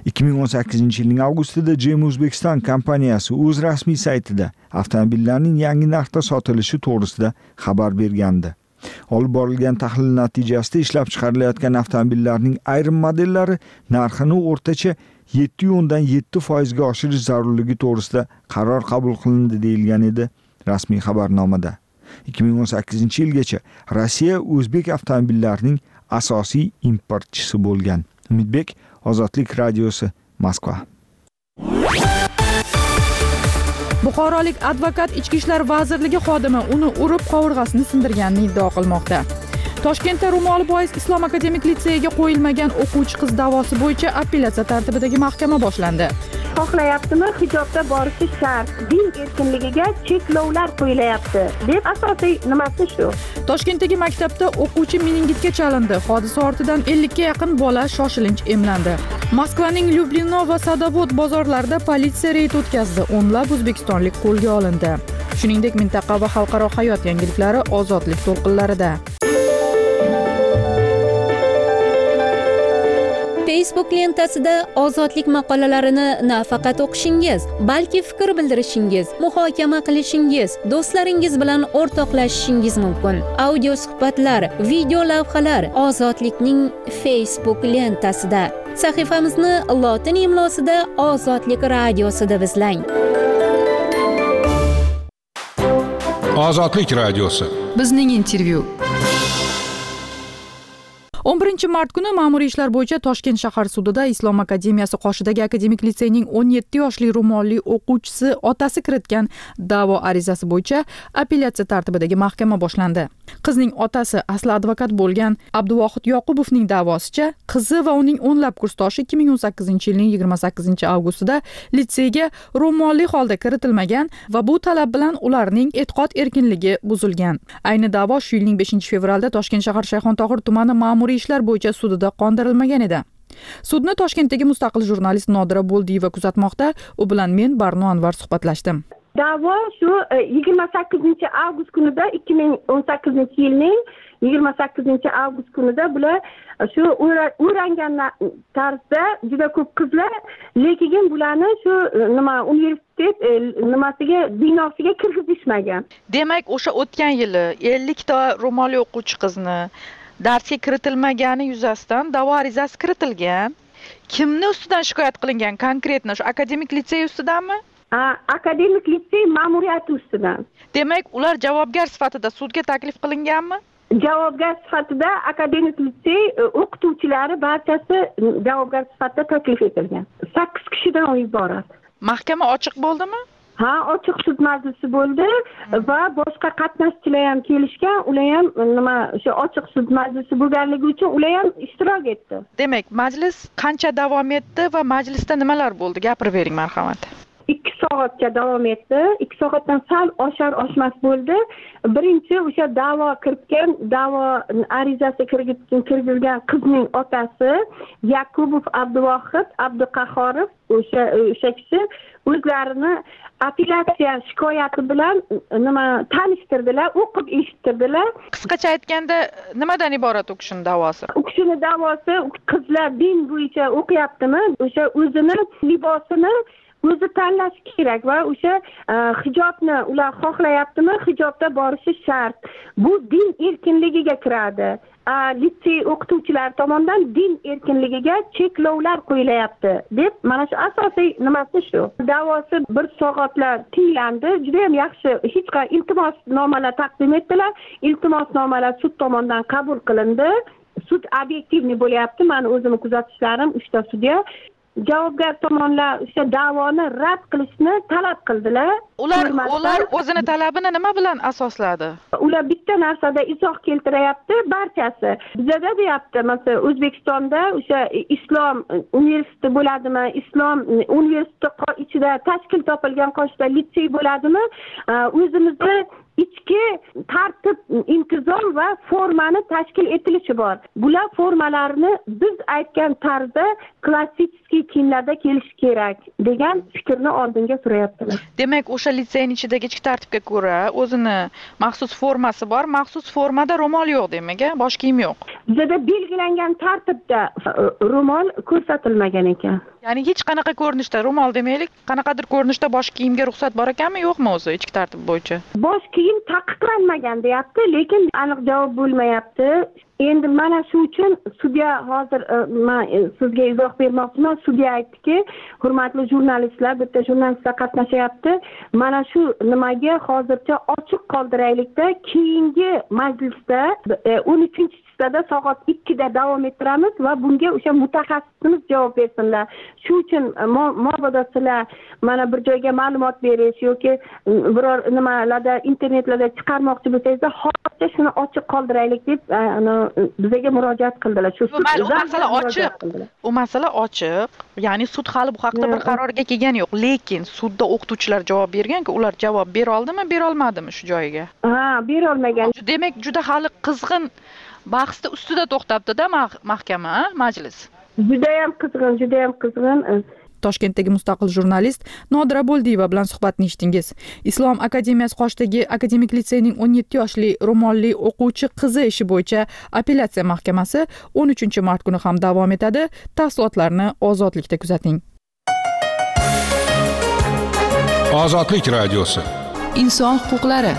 ikki ming o'n sakkizinchi yilning avgustida J E M Uzbekistan kompaniyasi o'z rasmiy saytida avtomobillarning yangi narxda sotilishi to'g'risida xabar bergandi. Olib borilgan tahlil natijasida ishlab chiqarilayotgan avtomobillarning ayrim modellari narxini o'rtacha yetti nuqta o'ndan yetti foiz ga oshirish zarurligi to'g'risida qaror qabul qilindi deyilgan edi rasmiy xabarnomada. ikki ming o'n sakkizinchi yilgacha Rossiya o'zbek avtomobillarining asosiy importchisi bo'lgan. Umidbek, Ozodlik radiosi, Moskva. Buxorolik advokat Ichki ishlar vazirligi xodimi uni urib qovurg'asini sindirganini iddao qilmoqda. Toshkentda Ro'moli bois Islom akademik litseyiga qo'yilmagan o'quvchi qiz da'vosi bo'yicha apellyatsiya tartibidagi mahkama boshlandi. Xohlayaptimi, hijobda borishi shart, din erkinligiga cheklovlar qo'yilyapti deb asosiy nimasi shu. Toshkentdagi maktabda o'quvchi meningitga chalindi. Hodisa ortidan ellikka yaqin bola shoshilinch emlandi. Moskvaning Lyublino va Sadovod bozorlarida politsiya reyd o'tkazdi. O'nlab o'zbekistonlik qo'lga olindi. Shuningdek, mintaqa va xalqaro hayot yangiliklari ozodlik to'lqinlarida. Facebook lentasida ozodlik maqolalarini nafaqat o'qishingiz, balki fikr bildirishingiz, muhokama qilishingiz, do'stlaringiz bilan o'rtoqlashishingiz mumkin. Audio suhbatlar, video lavhalar ozodlikning Facebook lentasida. Sahifamizni lotin imlosida Ozodlik radiosida izlang. Ozodlik radiosi. Bizning intervyu. o'n birinchi mart kuni ma'muriy ishlar bo'yicha Toshkent shahar sudida Islom akademiyasi qoshidagi akademik litseyning o'n yetti yoshli ro'molli o'quvchisi otasi kiritgan da'vo arizasi bo'yicha apellyatsiya tartibidagi mahkama boshlandi. Qizning otasi asli advokat bo'lgan Abduvohid Yoqubovning da'vosicha, qizi va uning o'nlab kursdoshi ikki ming o'n sakkizinchi yilning yigirma sakkizinchi avgustida litseyga ro'molli holda kiritilmagan va bu talab bilan ularning e'tiqod erkinligi buzilgan. Ayni da'vo shu yilning beshinchi fevralda Toshkent shahar Shayxontohur tumani ma'muriy ishlar bo'yicha sudida qondirilmagan edi. Sudni Toshkentdagi mustaqil jurnalist Nodira Bo'ldiyeva kuzatmoqda. U bilan men Barno Anvar suhbatlashdim. Da'vo shu yigirma sakkizinchi avgust kunida ikki ming o'n sakkizinchi yilning yigirma sakkizinchi avgust kunida bular shu o'rangan tarzda juda ko'p qizlar, lekin bularni shu nima universitet nimasiga binosiga kirgizishmagan. Demak, o'sha o'tgan yili ellik ta ro'molli o'quvchi qizni darsga kiritilmagani yuzasidan da'vo arizasi kiritilgan. Kimni ustidan shikoyat qilingan? Konkretno shu akademik litsey ustidanmi? Ha, akademik litsey ma'muriyati ustidan. Demak, ular javobgar sifatida sudga taklif qilinganmi? Javobgar sifatida akademik litsey o'qituvchilari barchasi javobgar sifatida taklif etilgan. sakkiz kishidan iborat. Mahkama ochiq bo'ldimi? Ha, ochiq sud majlisi bo'ldi va boshqa qatnashchilar ham kelishgan, ular ham nima o'sha ochiq sud majlisi bo'lganligi uchun ular ham ishtirok etdi. Demak, majlis qancha davom etdi va majlisda nimalar bo'ldi? Gapirib bering, marhamat. ikki soatcha davom etdi. ikki soatdan sal oshar oshmas bo'ldi. Birinchi o'sha da'vo kiritgan, da'vo arizasi kirgizgan qizning otasi Yakubov Abduvohid Abduqahorov o'sha o'sha kishi o'zlarini apellyatsiya shikoyati bilan nima tanishtirdilar, o'qib eshittirdilar. Qisqacha aytganda, nimadan iborat u kishining da'vosi? U kishining da'vosi qizlar din bo'yicha o'qiyaptimi, o'sha o'zini libosini o'zi tanlash kerak va o'sha hijobni ular xohlayaptimi, hijobda borishi shart. Bu din erkinligiga kiradi. Litsey o'qituvchilari tomonidan din erkinligiga cheklovlar qo'yilyapti deb, mana shu asosiy nimasi shu. Da'vosi bir soatlar tinglandi. Juda ham yaxshi hech qanday iltimosnomalar taqdim etdilar. Iltimosnomalar sud tomonidan qabul qilindi. Sud obyektivniy bo'lyapti. Meni o'zimni kuzatishlarim uchta sudya javobgar tomonlar o'sha da'voni rad qilishni talab qildilar. Ular ular o'zini talabini nima bilan asosladi? Ular bitta narsada izoh keltiryapti barchasi. Bizda deyapti, masalan, O'zbekistonda o'sha islom universiteti bo'ladimi, islom universiteti ichida tashkil topilgan qoshida litsey bo'ladimi? O'zimizda ichki tartib, intizom va formani tashkil etilishi bor. Bular formalarni biz aytgan tarzda klassik kiyimlarda kelish kerak degan fikrni oldinga surayaptilar. Demak, o'sha litseyning ichidagi ichki tartibga ko'ra o'zini maxsus formasi bor. Maxsus formada ro'mol yo'q demak, bosh kiyim yo'q. bizada belgilangan tartibda ro'mol ko'rsatilmagan ekan. Ya'ni hech qanaqa ko'rinishda ro'mol demaylik, qanaqadir ko'rinishda bosh kiyimga ruxsat bor ekanmi, yo'qmi o'zi ichki tartib bo'yicha? Bosh kiyim taqiqlanmagan deyapti, lekin aniq javob bo'lmayapti. Endi mana shu uchun sudya hozir men sizga izoh bermoqchiman. Sudya aytdiki, hurmatli jurnalistlar, bitta jurnalistlar qatnashyapti. Mana shu nimaga hozircha ochiq qoldiraylikda, keyingi majlisda o'n uchinchi da soat ikkida davom ettiramiz va bunga o'sha mutaxassisimiz javob bersinlar. Shu uchun mabodo sizlar mana bir joyga ma'lumot berish yoki biror nimalarda internetlarda chiqarmoqchi bo'lsangiz, hozircha shuni ochiq qoldiraylik deb bizga murojaat qildilar. Shu u masala ochiq. U masala ochiq. Ya'ni sud hali bu haqda bir qarorga kelgani yo'q, lekin sudda o'qituvchilar javob bergan-ku, ular javob bera oldimi, bera olmadimi shu joyiga? Ha, bera olmagan. Demak, juda hali qizg'in bahsda ustida to'xtabdi-da mahkama, majlis. Juda ham qizg'in, juda ham qizg'in. Toshkentdagi mustaqil jurnalist Nodira Bo'ldiyeva bilan suhbatni eshitdingiz. Islom akademiyasi qoshidagi akademik litseyning o'n yetti yoshli ro'molli o'quvchi qizi ishi bo'yicha apellyatsiya mahkamasi o'n uchinchi mart kuni ham davom etadi. Tafsilotlarni Ozodlikda kuzating. Ozodlik radiosi. Inson huquqlari.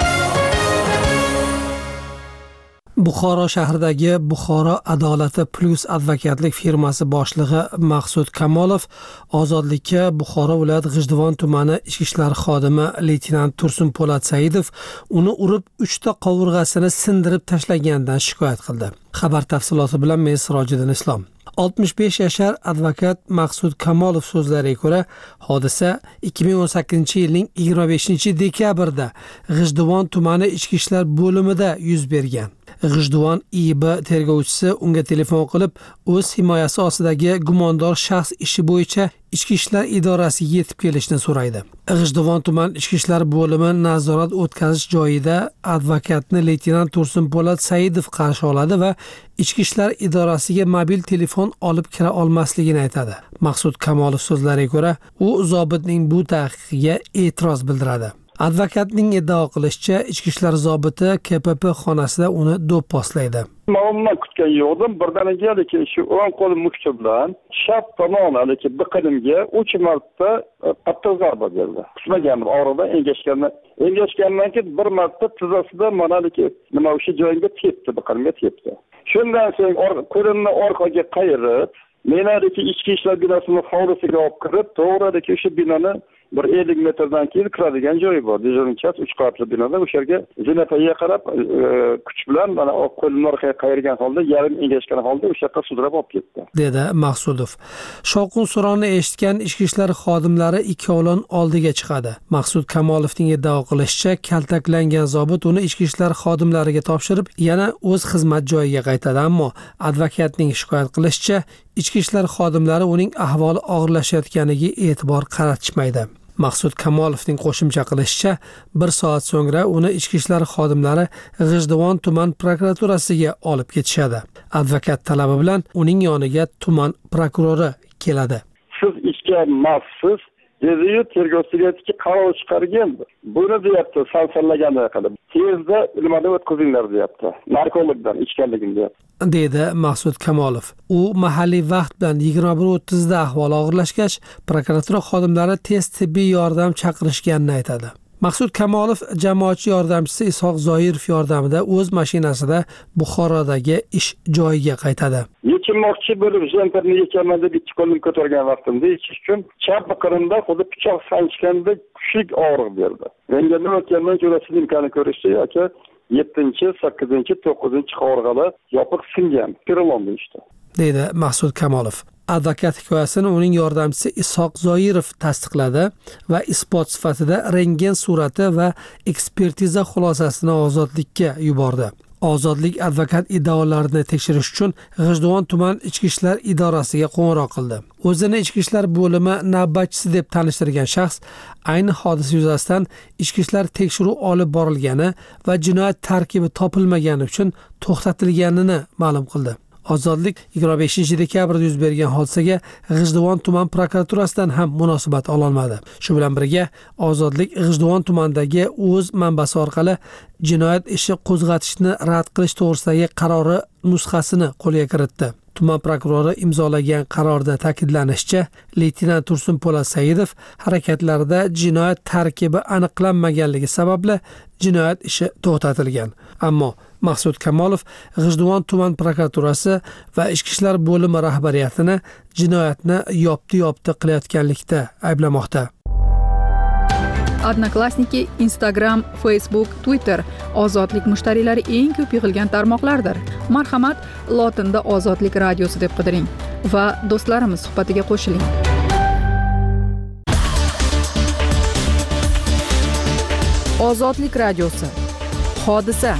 Buxoro shahridagi Buxoro Adolati Plus advokatlik firmasi boshlig'i Maqsud Kamolov ozodlikka Buxoro viloyat G'ijduvon tumani ichki ishlar xodimi leytenant Tursun Po'lat Saidov uni urib uchta qovurg'asini sindirib tashlaganidan shikoyat qildi. Xabar tafsiloti bilan men Sirojiddin Islom. oltmish besh yashar advokat Maqsud Kamolov so'zlariga ko'ra, hodisa ikki ming o'n sakkizinchi yilning yigirma beshinchi dekabrda G'ijduvon tumani ichki ishlar bo'limida yuz bergan. G'ijduvon I B tergovchisi unga telefon qilib, o'z himoyasi ostidagi gumondor shaxs ishi bo'yicha ichki ishlar idorasiga yetib kelishni so'raydi. G'ijduvon tuman ichki ishlar bo'limi nazorat o'tkazish joyida advokatni leytenant Tursun Po'lat Saidov qarshi oladi va ichki ishlar idorasiga mobil telefon olib kira olmasligini aytadi. Maqsud Kamolov so'zlariga ko'ra, u zobitning bu taqiqiga e'tiroz bildiradi. Advokatning iddao qilishicha, ichki ishlar zobiti K P P xonasida uni do'pposlaydi. Ma'lumot kutgan yo'qdim. Birdaniga lekin shu o'ng qo'l mukchi bilan chap tomoni lekin biqinimga uch marta qattiq zarba berdi. Qismagandim, og'riqdan engashgandan. Engashgandan keyin bir marta tizzasida mana lekin nima o'sha joyimga tepdi, biqinimga tepdi. Shundan so'ng qo'limni orqaga qayirib, meni ichki ishlar binosining hovlisiga olib kirib, to'g'ri o'sha binoni bir ellik metrdan keyin kiradigan joyi bor. Dejonchas uch qavatli binoda o'sha yerga zinapoyaga qarab kuch bilan mana qo'lini orqaga qayirgan holda, yarim engashgan holda o'sha yoqqa sudrab olib ketdi, dedi Maqsudov. Shovqin suronni eshitgan ichki ishlar xodimlari ikkovlon oldiga chiqadi. Maqsud Kamolovning iddao qilishicha, kaltaklangan zobit uni ichki ishlar xodimlariga topshirib, yana o'z xizmat joyiga qaytadi, ammo advokatning shikoyat qilishicha, ichki ishlar xodimlari uning ahvoli og'irlashayotganiga e'tibor qaratishmaydi. Maqsud Kamolovning qo'shimcha qilishicha, bir soat so'ngra uni ichki ishlar xodimlari G'ijduvon tuman prokuraturasiga olib ketishadi. Advokat talabi bilan uning yoniga tuman prokurori keladi. Siz ishga maxsus dedi-yu, tergovchiga qaror chiqargan. Buni deyapti, sansallaganday qilib. Tezda nimadan o'tkazinglar deyapti. Narkologdan ichganligim deyapti, dedi Maqsud Kamolov. U mahalliy vaqt bilan yigirma bir o'ttiz da ahvoli og'irlashgach, prokuratura xodimlari tez tibbiy yordam chaqirishganini aytadi. Maqsud Kamolov jamoatchi yordamchisi Ishoq Zoirov yordamida o'z mashinasida Buxorodagi ish joyiga qaytadi. Yechimoqchi bo'lib, jenterni yechaman deb ikki qo'lim ko'targan vaqtimda yechish uchun chap biqinimda xuddi pichoq sanchganda kuchli og'riq berdi. Menga nima o'tgandan ko'ra slimkani ko'rishdi yoki yettinchi, sakkizinchi, to'qqizinchi qovurg'alar yopiq singan, perelom deyishdi, dedi Maqsud Kamolov. Advokat hikoyasini uning yordamchisi Ishoq Zoirov tasdiqladi va isbot sifatida rentgen surati va ekspertiza xulosasini Ozodlikka yubordi. Ozodlik advokat iddaolarini tekshirish uchun G'ijduvon tuman ichki ishlar idorasiga qo'ng'iroq qildi. O'zini ichki ishlar bo'limi navbatchisi deb tanishtirgan shaxs ayni hodisa yuzasidan ichki ishlar tekshiruv olib borilgani va jinoyat tarkibi topilmagani uchun to'xtatilganini ma'lum qildi. Ozodlik yigirma beshinchi dekabrda yuz bergan hodisaga G'ijduvon tuman prokuraturasidan ham munosabat ololmadi. Shu bilan birga Ozodlik G'ijduvon tumanidagi o'z manbasi orqali jinoyat ishi qo'zg'atishni rad qilish to'g'risidagi qarori nusxasini qo'lga kiritdi. Tuman prokurori imzolagan qarorda ta'kidlanishicha, leytenant Tursun Po'lat Saidov harakatlarida jinoyat tarkibi aniqlanmaganligi sababli jinoyat ishi to'xtatilgan. Ammo Maqsud Kamolov G'ijduvon tuman prokuraturasi va Ichki ishlar bo'limi rahbariyatini jinoyatni yopti-yopti qilayotganlikda ayblamoqda. Odnoklassniki, Instagram, Facebook, Twitter Ozodlik mushtariylari eng ko'p yig'ilgan tarmoqlardir. Marhamat, lotinda Ozodlik radiosi deb qidiring va do'stlarimiz suhbatiga qo'shiling. Ozodlik radiosi. Hodisa.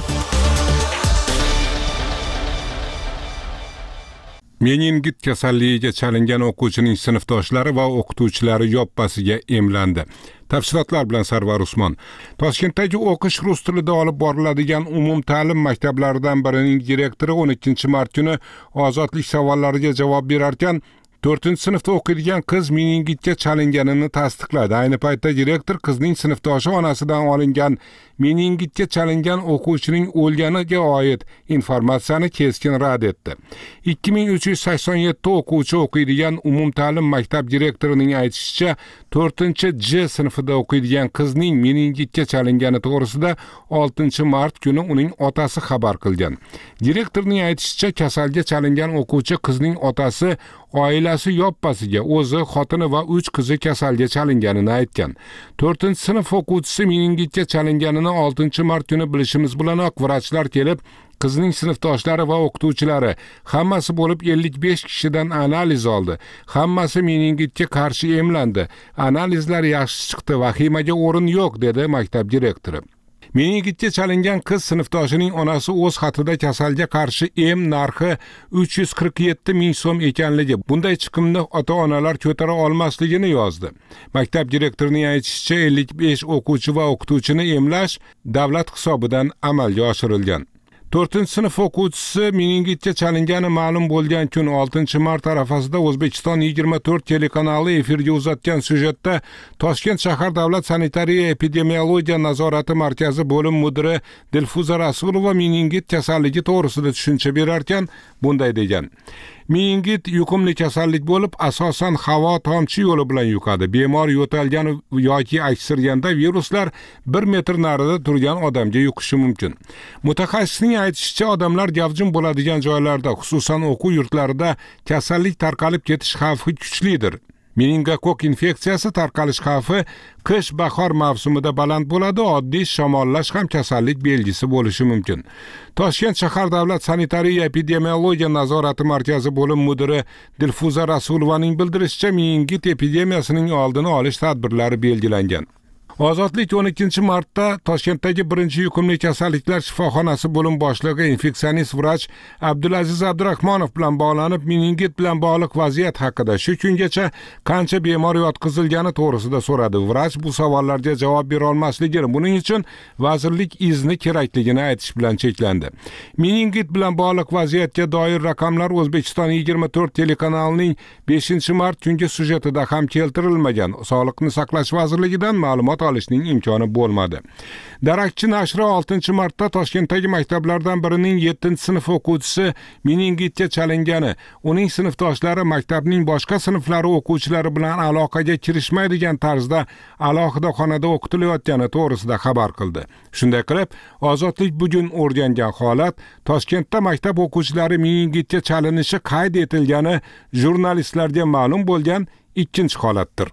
Meningit kasalligiga chalingan o'quvchining sinfdoshlari va o'qituvchilari yoppasiga emlandi. Tafsilotlar bilan Sarvar Usmon. Toshkentdagi o'qish rus tilida olib boriladigan umum ta'lim maktablaridan birining direktori o'n ikkinchi mart kuni Ozodlik savollariga javob berarkan, to'rtinchi sinfda o'qiydigan qiz meningitga chalinganini tasdiqladi. Ayni paytda direktor qizning sinfdoshi onasidan olingan meningitga chalingan o'quvchining o'lganiga oid informatsiyani keskin rad etdi. ikki ming uch yuz sakson yetti o'quvchi o'qiydigan umumta'lim maktab direktorining aytishicha, to'rtinchi J sinfida o'qiydigan qizning meningitga chalingani to'g'risida oltinchi mart kuni uning otasi xabar qilgan. Direktorning aytishicha, kasalga chalingan o'quvchi qizning otasi oilasi yoppasiga o'zi, xotini va uch qizi kasalga chalinganini aytgan. to'rtinchi sinf o'quvchisi meningitga chalinganini oltinchi mart kuni bilishimiz bilanoq vrachlar kelib, qizning sinfdoshlari va o'qituvchilari hammasi bo'lib ellik besh kishidan analiz oldi. Hammasi meningitga qarshi emlandi. Analizlar yaxshi chiqdi, vahimaga o'rin yo'q, dedi maktab direktori. Meningitga chalingan qiz sinfdoshining onasi o'z xatida kasalga qarshi em narxi uch yuz qirq yetti ming so'm ekanligi, bunday chiqimni ota-onalar ko'tara olmasligini yozdi. Maktab direktorining aytishicha, ellik besh o'quvchi va o'qituvchini emlash davlat hisobidan amalga oshirilgan. to'rtinchi sinf o'quvchisi meningitga chalingani ma'lum bo'lgan kun oltinchi mart arafasida O'zbekiston yigirma to'rt telekanali efirga uzatgan syujetda Toshkent shahar davlat sanitariya epidemiologiya nazorati markazi bo'lim mudiri Dilfuza Rasulova meningit kasalligi to'g'risida tushuncha berarkan, bunday degan: Meningit yuqumli kasallik bo'lib, asosan havo tomchi yo'li bilan yuqadi. Bemor yo'talgan yoki aksirganda viruslar bir metr narida turgan odamga yuqishi mumkin. Mutaxassisning aytishicha, odamlar gavjum bo'ladigan joylarda, xususan o'quv yurtlarida kasallik tarqalib ketish xavfi kuchlidir. Meningokok infeksiyasi tarqalish xavfi qish-bahor mavsumida baland bo'ladi, oddiy shamollash ham kasallik belgisi bo'lishi mumkin. Toshkent shahar davlat sanitariya epidemiologiya nazorati markazi bo'lim mudiri Dilfuza Rasulovaning bildirishicha, meningit epidemiyasining oldini olish tadbirlari belgilangan. Ozodlik o'n ikkinchi martda Toshkentdagi birinchi yuqumli kasalliklar shifoxonasi bo'lim boshlig'i infeksionist vrach Abdulaziz Abdurahmonov bilan bog'lanib, meningit bilan bog'liq vaziyat haqida shu kungacha qancha bemor yotqizilgani to'g'risida so'radi. Vrach bu savollarga javob bera olmasligini, buning uchun vazirlik izni kerakligini aytish bilan cheklandi. Meningit bilan bog'liq vaziyatga doir raqamlar O'zbekiston yigirma to'rt telekanalining beshinchi mart kungi syujetida ham keltirilmagan. Sog'liqni saqlash vazirligidan ma'lumot olishning imkoni bo'lmadi. Darakchi nashri oltinchi martda Toshkentdagi maktablardan birining yettinchi sinf o'quvchisi meningitga chalingani, uning sinfdoshlari maktabning boshqa sinflari o'quvchilari bilan aloqaga kirishmaydigan tarzda alohida xonada o'qitilayotgani to'g'risida xabar qildi. Shunday qilib, Ozodlik bugun o'rgangan holat Toshkentda maktab o'quvchilari meningitga chalinishi qayd etilgani jurnalistlarga ma'lum bo'lgan ikkinchi holatdir.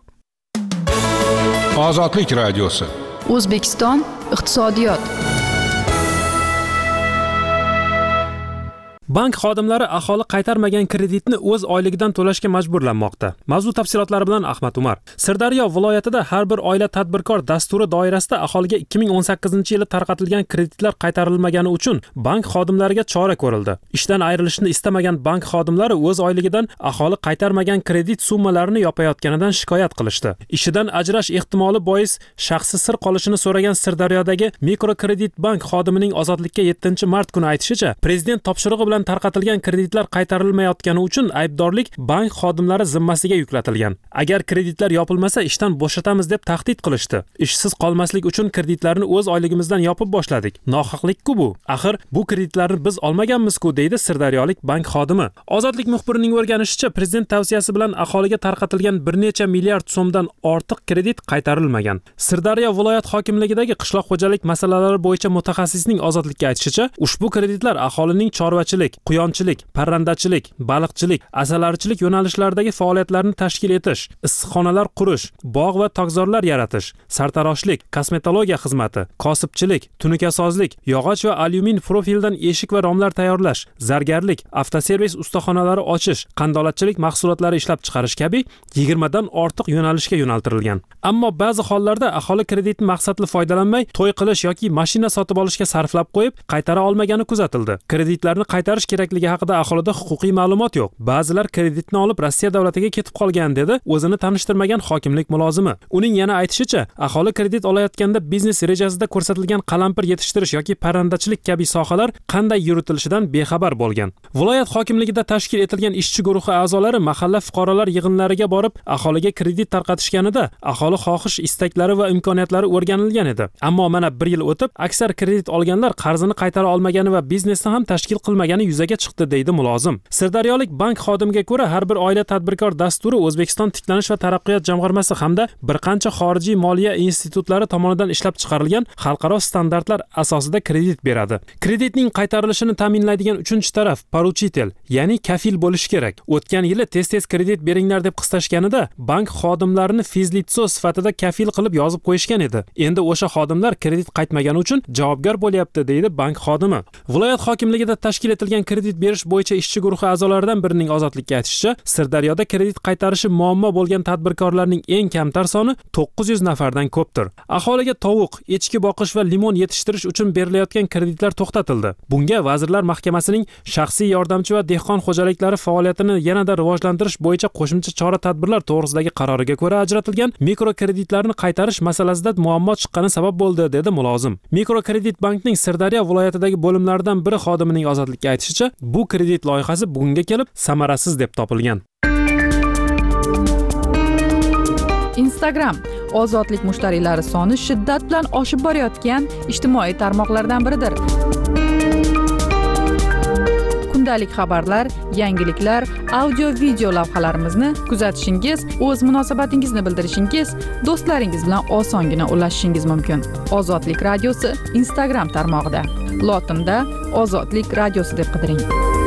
Ozodlik radiosi. O'zbekiston iqtisodiyot. Bank xodimlari aholi qaytarmagan kreditni o'z oyligidan to'lashga majburlanmoqda. Mavzu tafsilotlari bilan Ahmad Umar. Sirdaryo viloyatida har bir oila tadbirkor dasturi doirasida aholiga ikki ming o'n sakkizinchi yili tarqatilgan kreditlar qaytarilmagani uchun bank xodimlariga chora ko'rildi. Ishdan ayrilishni istamagan bank xodimlari o'z oyligidan aholi qaytarmagan kredit summalarini yopayotganidan shikoyat qilishdi. Ishidan ajrash ehtimoli bois shaxsi sir qolishini so'ragan Sirdaryodagi mikrokredit bank xodimining Ozodlikka yettinchi mart kuni aytishicha, prezident topshirig'i bilan tarqatilgan kreditlar qaytarilmayotgani uchun aybdorlik bank xodimlari zimmasiga yuklatilgan. Agar kreditlar yopilmasa ishdan bo'shatamiz deb tahdid qilishdi. Ishsiz qolmaslik uchun kreditlarni o'z oyligimizdan yopib boshladik. Nohaqlik-ku bu. Axir bu kreditlarni biz olmaganmiz-ku, deydi sirdaryolik bank xodimi. Ozodlik muxbirining o'rganishicha, prezident tavsiyasi bilan aholiga tarqatilgan bir necha milliard so'mdan ortiq kredit qaytarilmagan. Sirdaryo viloyat hokimligidagi qishloq xo'jalik masalalari bo'yicha mutaxassisning Ozodlikka aytishicha, ushbu kreditlar aholining chorvachilik, quyonchilik, parrandachilik, baliqchilik, asalarichilik yo'nalishlaridagi faoliyatlarni tashkil etish, issiqxonalar qurish, bog' va tokzorlar yaratish, sartaroshlik, kosmetologiya xizmati, kosibchilik, tunukasozlik, yog'och va alyumin profildan eshik va romlar tayyorlash, zargarlik, avtoservis ustaxonalari ochish, qandolatchilik mahsulotlari ishlab chiqarish kabi yigirma dan ortiq yo'nalishga yo'naltirilgan. Ammo ba'zi hollarda aholi kreditni maqsadli foydalanmay, to'y qilish yoki mashina sotib olishga sarflab qo'yib, qaytara olmagani kuzatildi. Kreditlarni qaytarish kerakligi haqida aholida huquqiy ma'lumot yo'q. Ba'zilar kreditni olib Rossiya davlatiga ketib qolgan, dedi o'zini tanishtirmagan hokimlik mulozimi. Uning yana aytishicha, aholi kredit olayotganda biznes rejasida ko'rsatilgan qalampir yetishtirish yoki parrandachilik kabi sohalar qanday yuritilishidan bexabar bo'lgan. Viloyat hokimligida tashkil etilgan ishchi guruhi a'zolari mahalla fuqarolar yig'inlariga borib, aholiga kredit tarqatishganida aholi xohish, istaklari va imkoniyatlari o'rganilgan edi. Ammo mana bir yil o'tib, aksar kredit olganlar qarzini qaytara olmagani va biznesni ham tashkil qilmagani yuzaga chiqdi, deydi mulozim. Sirdaryolik bank xodimiga ko'ra, har bir oila tadbirkor dasturi O'zbekiston tiklanish va taraqqiyot jamg'armasi hamda bir qancha xorijiy moliya institutlari tomonidan ishlab chiqarilgan xalqaro standartlar asosida kredit beradi. Kreditning qaytarilishini ta'minlaydigan uchinchi taraf poruchitel, ya'ni kafil bo'lishi kerak. O'tgan yili tez-tez kredit beringlar deb qistashganida bank xodimlarini fizlitso sifatida kafil qilib yozib qo'yishgan edi. Endi o'sha xodimlar kredit qaytmagani uchun javobgar bo'lyapti, deydi bank xodimi. Viloyat hokimligida tashkil etilgan kredit berish bo'yicha ishchi guruhi a'zolaridan birining Ozodlikka aytishicha, Sirdaryoda kredit qaytarishi muammo bo'lgan tadbirkorlarning eng kamtar soni to'qqiz yuz nafardan ko'pdir. Aholiga tovuq, echki boqish va limon yetishtirish uchun berilayotgan kreditlar to'xtatildi. Bunga Vazirlar Mahkamasining shaxsiy yordamchi va dehqon xo'jaliklari faoliyatini yanada rivojlantirish bo'yicha qo'shimcha chora-tadbirlar to'g'risidagi qaroriga ko'ra ajratilgan mikrokreditlarni qaytarish masalasida muammo chiqqani sabab bo'ldi, dedi mulozim. Mikrokredit bankning Sirdaryo viloyatidagi bo'limlaridan biri xodimining Ozodlikka aytishicha, bu kredit loyihasi bugunga kelib samarasiz deb topilgan. Instagram ozodlik mushtariylari soni shiddat bilan oshib borayotgan ijtimoiy tarmoqlardan biridir. Kundalik xabarlar, yangiliklar, audio video lavhalarimizni kuzatishingiz, o'z munosabatingizni bildirishingiz, do'stlaringiz bilan osongina ulashishingiz mumkin. Ozodlik radiosi Instagram tarmog'ida. Lotinda Ozodlik radiosi deb qidiring.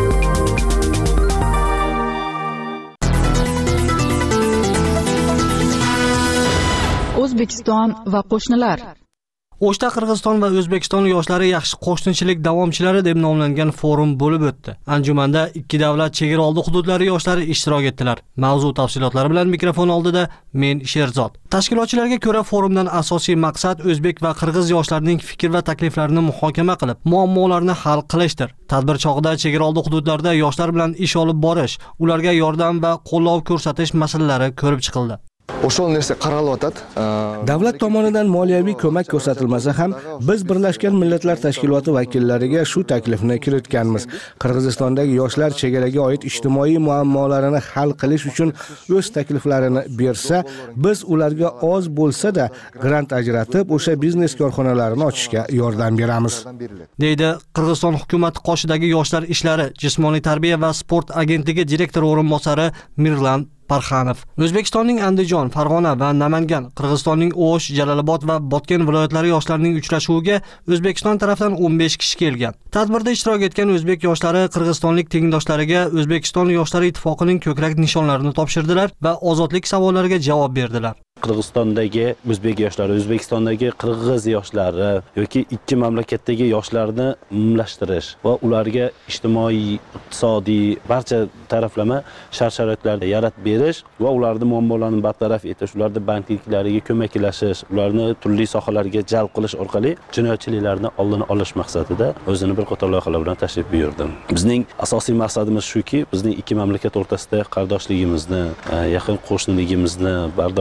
O'zbekiston va qo'shnilar. O'shda Qirg'iziston va O'zbekiston yoshlari yaxshi qo'shnichilik davomchilari deb nomlangan forum bo'lib o'tdi. Anjumanda ikki davlat chegara oldi hududlari yoshlari ishtirok etdilar. Mavzu tafsilotlari bilan mikrofon oldida men Sherzod. Tashkilotchilarga ko'ra, forumdan asosiy maqsad o'zbek va qirg'iz yoshlarining fikr va takliflarini muhokama qilib, muammolarni hal qilishdir. Tadbir chog'ida chegara oldi hududlarda yoshlar bilan ish olib borish, ularga yordam va qo'llov ko'rsatish masalalari ko'rib chiqildi. O'sha narsa qaralib Davlat tomonidan moliyaviy ko'mak ko'rsatilmasa ham, biz Birlashgan Millatlar Tashkiloti vakillariga shu taklifni kiritganmiz. Qirg'izistondagi yoshlar chegaraga oid ijtimoiy muammolarini hal qilish uchun o'z takliflarini bersa, biz ularga oz bo'lsa-da grant ajratib, o'sha biznes korxonalarini ochishga yordam beramiz, deydi Qirg'iziston hukumati qoshidagi yoshlar ishlari, jismoniy tarbiya va sport agentligi direktori o'rinbosari Mirlan Parxanov. O'zbekistonning Andijon, Farg'ona va Namangan, Qirg'izistonning O'sh, Jalolobod va Botken viloyatlari yoshlarining uchrashuviga O'zbekiston tomonidan o'n besh kishi kelgan. Tadbirda ishtirok etgan o'zbek yoshlari qirg'izistonlik tengdoshlariga O'zbekiston yoshlari ittifoqining ko'krak nishonlarini topshirdilar va ozodlik savollariga javob berdilar. Qirg'izistondagi o'zbek yoshlari, O'zbekistondagi qirg'iz yoshlari yoki ikki mamlakatdagi yoshlarni umumlashtirish va ularga ijtimoiy, iqtisodiy barcha taraflama shart-sharoitlarni yaratib berish va ularning muammolarini bartaraf etish, ularning bandliklariga ko'maklashish, ularni turli sohalarga jalb qilish orqali jinoyatchiliklarni oldini olish maqsadida o'zini bir qator loyihalar bilan tashrif buyurdim. Bizning asosiy maqsadimiz shuki, bizning ikki mamlakat o'rtasida qardoshligimizni, yaqin qo'shniligimizni bardavom etish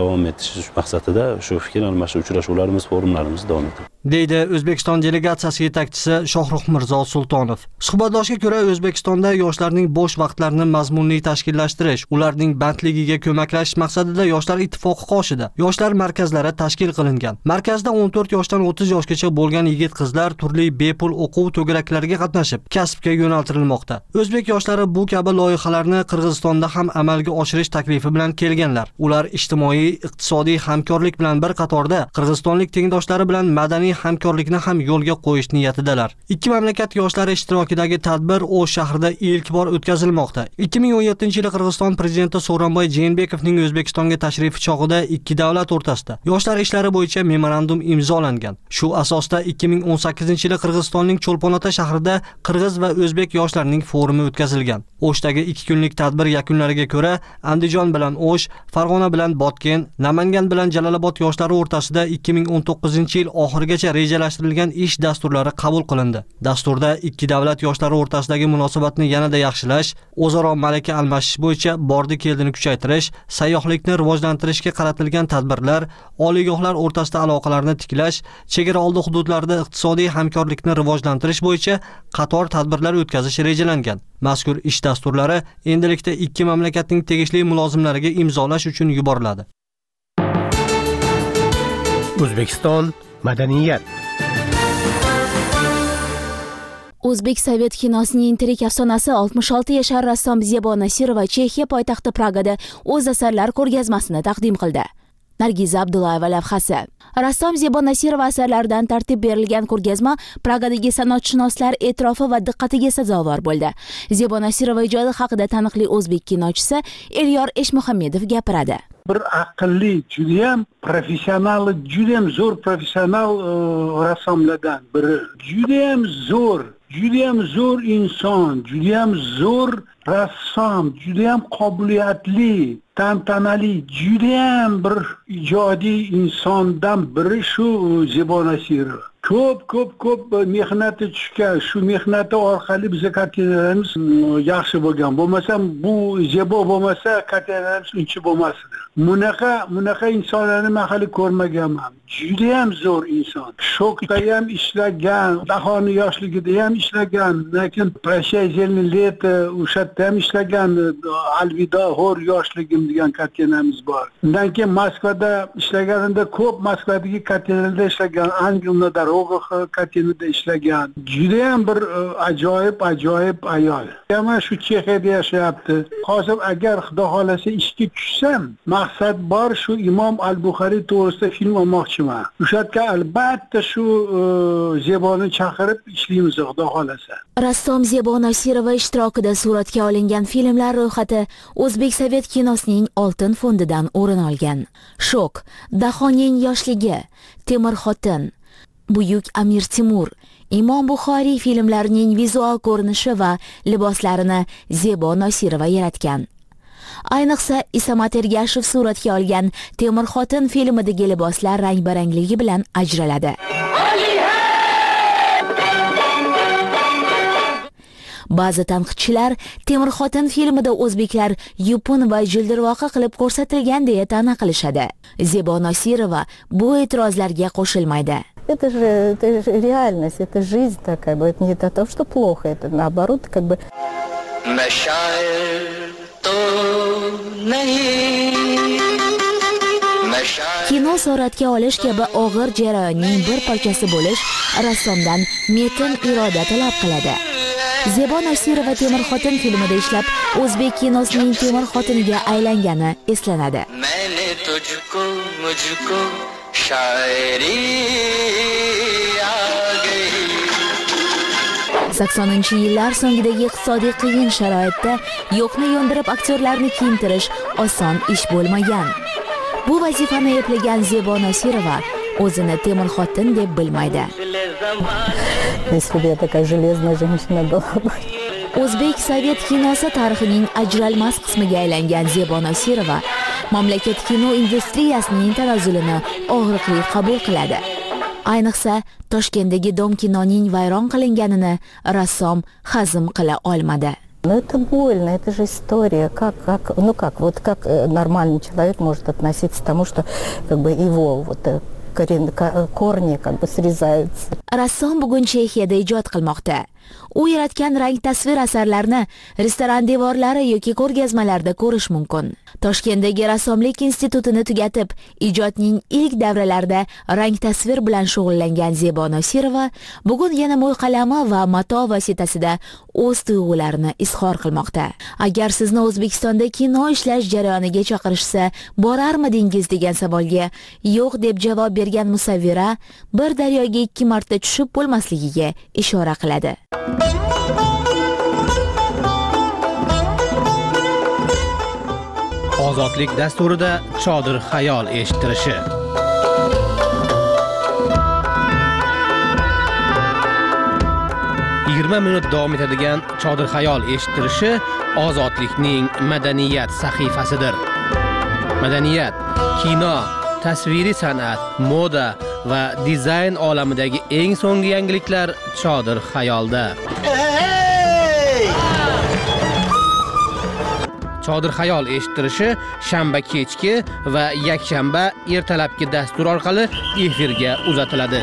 yetishish maqsadida shu fikr almashish uchrashuvlarimiz, forumlarimiz davom etadi. deydi O'zbekiston delegatsiyasi yetakchisi Shohruh Mirzo Sultonov. Suhbatdoshga ko'ra, O'zbekistonda yoshlarning bo'sh vaqtlarini mazmunli tashkillashtirish, ularning bandligiga ko'maklashish maqsadida Yoshlar ittifoqi qoshida yoshlar markazlari tashkil qilingan. Markazda o'n to'rt yoshdan o'ttiz yoshgacha bo'lgan yigit-qizlar turli bepul o'quv to'garaklarga qatnashib, kasbga yo'naltirilmoqda. O'zbek yoshlari bu kabi loyihalarni Qirg'izistonda ham amalga oshirish taklifi bilan kelganlar. Ular ijtimoiy, iqtisodiy hamkorlik bilan bir qatorda Qirg'izistonlik tengdoshlari bilan madaniy hamkorlikni ham yo'lga qo'yish niyatidalar. Ikki mamlakat yoshlari ishtirokidagi tadbir O'sh shahrida ilk bor o'tkazilmoqda. ikki ming o'n yettinchi yili Qirg'iziston prezidenti Sooronbay Jeenbekovning O'zbekistonga tashrifi chog'ida ikki davlat o'rtasida yoshlar ishlari bo'yicha memorandum imzolangan. Shu asosda ikki ming o'n sakkizinchi yili Qirg'izistonning Cho'lponota shahrida Qirg'iz va O'zbek yoshlarining forumi o'tkazilgan. O'shdagi ikki kunlik tadbir yakunlariga ko'ra, Andijon bilan O'sh, Farg'ona bilan Botken, Namangan bilan Jalolobod yoshlari o'rtasida ikki ming o'n to'qqizinchi yil oxirigacha rejalashtirilgan ish dasturlari qabul qilindi. Dasturda ikki davlat yoshlari o'rtasidagi munosabatni yanada yaxshilash, o'zaro malaka almashish bo'yicha bordi-keldini kuchaytirish, sayyohlikni rivojlantirishga qaratilgan tadbirlar, oliygohlar o'rtasida aloqalarni tiklash, chegara oldi hududlarda iqtisodiy hamkorlikni rivojlantirish bo'yicha qator tadbirlar o'tkazish rejalangan. Mazkur ish dasturlari endilikda ikki mamlakatning tegishli mulozimlariga imzolash uchun yuboriladi. O'zbekiston madaniyat. O'zbek sovet kinosining tirik afsonasi oltmish olti yashar rassom Zebo Nasirova Chexiya poytaxti Pragada o'z asarlar ko'rgazmasini taqdim qildi. Nargiza Abdullayeva lavhasi. Rassom Zebo Nasirova asarlaridan tartib berilgan ko'rgazma Pragadagi sanoatshunoslar e'tirofi va diqqatiga sazovor bo'ldi. Zebo Nasirova ijodi haqida taniqli o'zbek kinochisi Elyor Eshmuhammedov gapiradi. Bir aqlli, judayam professional, judayam zo'r professional rassomlardan biri. Judayam zo'r, judayam zo'r inson, judayam zo'r rassom, judayam qobiliyatli, tantanali, judayam bir ijodiy insondan biri shu Zebo Nasirova. Ko'p ko'p ko'p mehnati tushgan, shu mehnati orqali bizga kartinalarimiz yaxshi bo'lgan. Bo'lmasam bu Zebo bo'lmasa kartinalarimiz uncha bo'lmasdi. Bunaqa bunaqa insonlarni men hali ko'rmaganman. Juda ham zo'r inson. Shokda ham ishlagan, Dahoni yoshligida ham ishlagan, lekin Prashayzelni leta o'shatda ham ishlagan, Alvido hor yoshligim degan kartinamiz bor. Undan keyin Moskvada ishlaganida ko'p Moskvadagi kartinalarda ishlagan, Angliyada Rogov kartinada ishlagan. Juda ham bir ajoyib ajoyib ayol. Mana shu Chexiyada yashayapti. Hozir agar Xudo xolasa ishga tushsam, maqsad bor shu Imom al-Buxoriy to'g'risida film olmoqchiman. O'shatga albatta shu Zeboni chaqirib ishlaymiz Xudo xolasa. Rassom Zebo Nasirova ishtirokida suratga olingan filmlar ro'yxati O'zbek sovet kinosining oltin fondidan o'rin olgan. Shok, Dahoning yoshligi, Temir xotin, Buyuk Amir Timur, Imom Buxoriy filmlarining vizual ko'rinishi va liboslarini Zebo Nasirova yaratgan. Ayniqsa Isamat Ergashev suratga olgan Temir xotin filmidagi liboslar rang-barangligi bilan ajraladi. Ba'zi tanqidchilar Temir xotin filmida o'zbeklar yupun va jildirvoqa qilib ko'rsatilgan deya ta'na qilishadi. Zebo Nasirova bu e'tirozlarga qo'shilmaydi. Это же, это же реальность, это жизнь такая, это не то, что плохо, это наоборот, как бы... Kino suratga olish kabi og'ir jarayonning bir parchasi bo'lish rassomdan metin iroda talab qiladi. Zebo Nasirova Temir xotin filmida ishlab, o'zbek kinosining Temir xotiniga aylangani eslanadi. saksoninchi yillar so'ngidagi iqtisodiy qiyin sharoitda yo'qni yo'ndirib aktyorlarni kiyintirish oson ish bo'lmagan. Bu vazifani eplagan Zebo Nasirova o'zini Temir xotin deb bilmaydi. O'zbek sovet kinosi tarixining ajralmas qismiga aylangan Zebo Nasirova mamlakat kino industriyasining tanazzulini og'riqli qabul qiladi. Ayniqsa Toshkentdagi Dom kinoning vayron qilinganini rassom hazm qila olmadi. Ну это больно, это же история. Как, как, ну как, вот как нормальный человек может относиться к тому, что как бы его вот korni как бы срезаются. Rassom bugun Chexiyada ijod qilmoqda. U yaratgan rang tasvir asarlarini restoran devorlari yoki ko'rgazmalarda ko'rish mumkin. Toshkentdagi rassomlik institutini tugatib, ijodning ilk davralarida rang tasvir bilan shug'ullangan Zebo Nosirova bugun yana mo'y qalami va mato vositasida o'z tuyg'ularini izhor qilmoqda. Agar sizni O'zbekistonda kino ishlash jarayoniga chaqirishsa, borarmidingiz degan savolga yo'q deb javob bergan musavvira bir daryoga ikki marta tushib bo'lmasligiga ishora qiladi. Ozodlik dasturida chodir xayol eshittirishi. yigirma minut davom etadigan chodir xayol eshittirishi Ozodlikning madaniyat sahifasidir. Madaniyat, kino, tasviriy san'at, moda va dizayn olamidagi eng so'nggi yangiliklar chodir xayolda. Chodir xayol eshittirishi shanba kechki va yakshanba ertalabki dastur orqali efirga uzatiladi.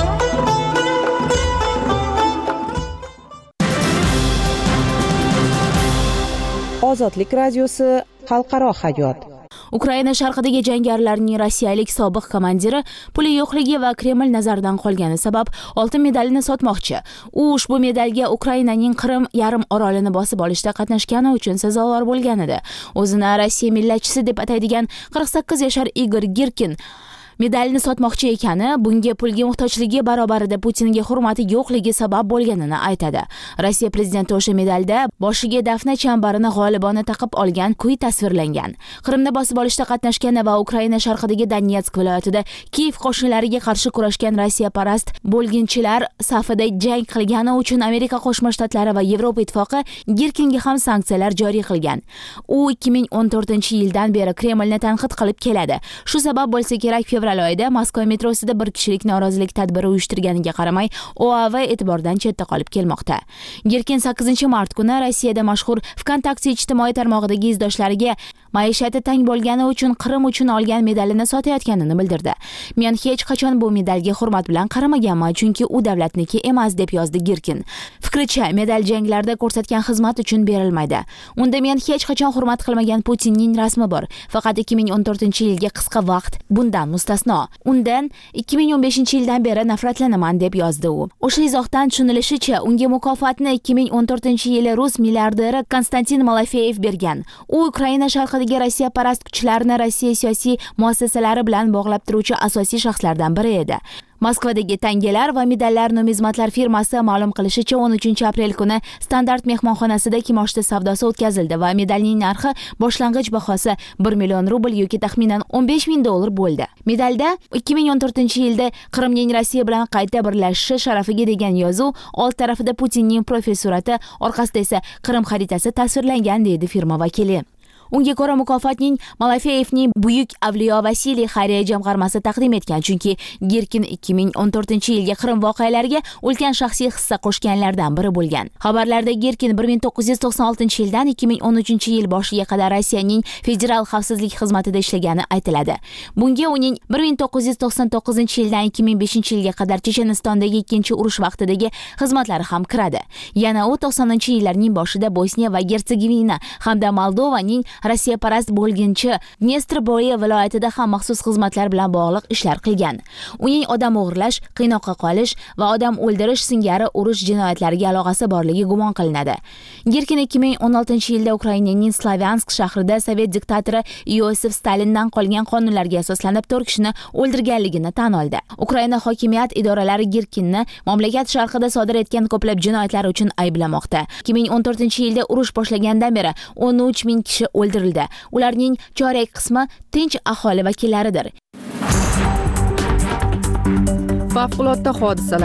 Ozodlik radiosi xalqaro hayot. Ukraina sharqidagi jangarilarning rossiyalik sobiq komandiri puli yo'qligi va Kreml nazaridan qolgani sabab oltin medalini sotmoqchi. U ushbu medalga Ukrainaning Qrim yarim orolini bosib olishda qatnashgani uchun sazovor bo'lgan edi. O'zini Rossiya millatchisi deb ataydigan qirq sakkiz yashar Igor Girkin medalni sotmoqchi ekani, bunga pulga muhtojligi barobarida Putinga hurmati yo'qligi sabab bo'lganini aytadi. Rossiya prezidenti o'sha medalda boshiga dafna chambarini g'olibona taqib olgan kuy tasvirlangan. Qrimni bosib olishda qatnashgan va Ukraina sharqidagi Donetsk viloyatida Kiyev qo'shinlariga qarshi kurashgan Rossiya parast bo'lginchilar safida jang qilgani uchun Amerika Qo'shma Shtatlari va Yevropa ittifoqi Girkinga ham sanksiyalar joriy qilgan. U ikki ming o'n to'rtinchi yildan beri Kremlni tanqid qilib keladi. Shu sabab bo'lsa kerak, fevral oyida Moskva metrosida bir kishilik norozilik tadbiri uyushtirganiga qaramay, O A V e'tibordan chetda qolib kelmoqda. Girkin sakkizinchi mart kuni Rossiyada mashhur VKontakte ijtimoiy tarmog'idagi izdoshlariga maishati tang bo'lgani uchun Qrim uchun olgan medalini sotayotganini bildirdi. Men hech qachon bu medalga hurmat bilan qaramaganman, chunki u davlatniki emas, deb yozdi Girkin. Fikricha, medal janglarda ko'rsatgan xizmat uchun berilmaydi. Unda men hech qachon hurmat qilmagan Putinning rasmi bor. Faqat ikki ming o'n to'rtinchi yilga qisqa vaqt bundan mustasno. Undan ikki ming o'n beshinchi yildan beri nafratlanaman, deb yozdi u. O'sha izohdan tushunilishicha, unga mukofotni ikki ming o'n to'rtinchi yili rus milliarderi Konstantin Malafeyev bergan. U Ukraina sharqidagi Rossiya parast kuchlarni Rossiya siyosiy muassasalari bilan bog'lab turuvchi asosiy shaxslardan biri edi. Moskvadagi tangalar va medallar numizmatlar firmasi ma'lum qilishicha, o'n uchinchi aprel kuni Standart mehmonxonasida kimoshdi savdosi o'tkazildi va medalning narxi boshlang'ich bahosi bir million rubl yoki taxminan o'n besh ming dollar bo'ldi. Medalda ikki ming o'n to'rtinchi yilda Qrimning Rossiya bilan qayta birlashishi sharafiga degan yozuv, old tarafida Putinning profil surati, orqasida esa Qrim xaritasi tasvirlangan, deydi firma vakili. Unga ko'ra mukofotning Malafeyevning Buyuk Avliyo Vasiliy xayriya jamg'armasi taqdim etgan, chunki Girkin ikki ming o'n to'rtinchi yilga Qrim voqealariga ulkan shaxsiy hissa qo'shganlardan biri bo'lgan. Xabarlarda Girkin bir ming to'qqiz yuz to'qson oltinchi yildan ikki ming o'n uchinchi yil boshiga qadar Rossiyaning federal xavfsizlik xizmatida ishlagani aytiladi. Bunga uning bir ming to'qqiz yuz to'qson to'qqizinchi yildan ikki ming beshinchi yilga qadar Chechenistondagi ikkinchi urush vaqtidagi xizmatlari ham kiradi. Yana u to'qsoninchi yillarning boshida Bosniya va Gersegovina hamda Moldovaning Rossiya parast bo'lginchi Dnestr-Boye viloyatida ham maxsus xizmatlar bilan bog'liq ishlar qilgan. Uning odam o'g'irlash, qiynoqqa qolish va odam o'ldirish singari urush jinoyatlariga aloqasi borligi gumon qilinadi. Girkin ikki ming o'n oltinchi yilda Ukrainaning Slavyansk shahrida Sovet diktatori Iosif Stalindan qolgan qonunlarga asoslanib to'rt kishini o'ldirganligini tan oldi. Ukraina hokimiyat idoralari Girkinni mamlakat sharqida sodir etgan ko'plab jinoyatlar uchun ayblamoqda. ikki ming o'n to'rtinchi yilda urush boshlagandan beri o'n uch ming kishi o'ldirildi. Ularning chorak qismi tinch aholi vakillaridir. Favqulodda hodisalar.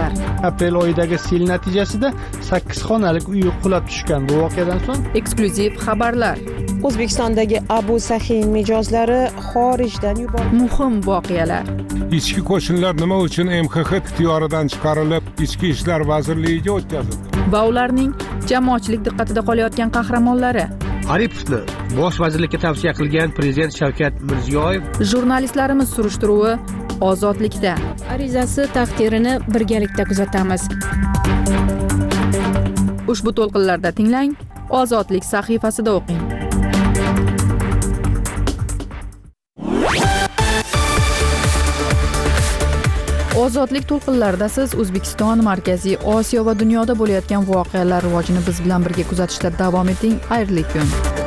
aprel oyidagi sel natijasida sakkiz xonalik uy qulab tushgan. Bu voqeadan so'ng eksklyuziv xabarlar. O'zbekistondagi Abu Sahin mijozlari xorijdan yuborildi. Muhim voqealar. Ichki qo'shinlar nima uchun M X X ixtiyoridan chiqarilib, Ichki ishlar vazirligiga o'tkazildi? Va ularning jamoatchilik diqqatida qolayotgan qahramonlari. Aripovni bosh vazirlikka tavsiya qilgan prezident Shavkat Mirziyoyev. Jurnalistlarimiz surishtiruvi ozodlikda. Arizasi taqdirini birgalikda kuzatamiz. Ushbu to'lqinlarda tinglang, Ozodlik sahifasida o'qing. Ozodlik to'lqinlarida siz O'zbekiston, Markaziy Osiyo va dunyoda bo'layotgan voqealar rivojini biz bilan birga kuzatishda davom eting. Xayrli kun.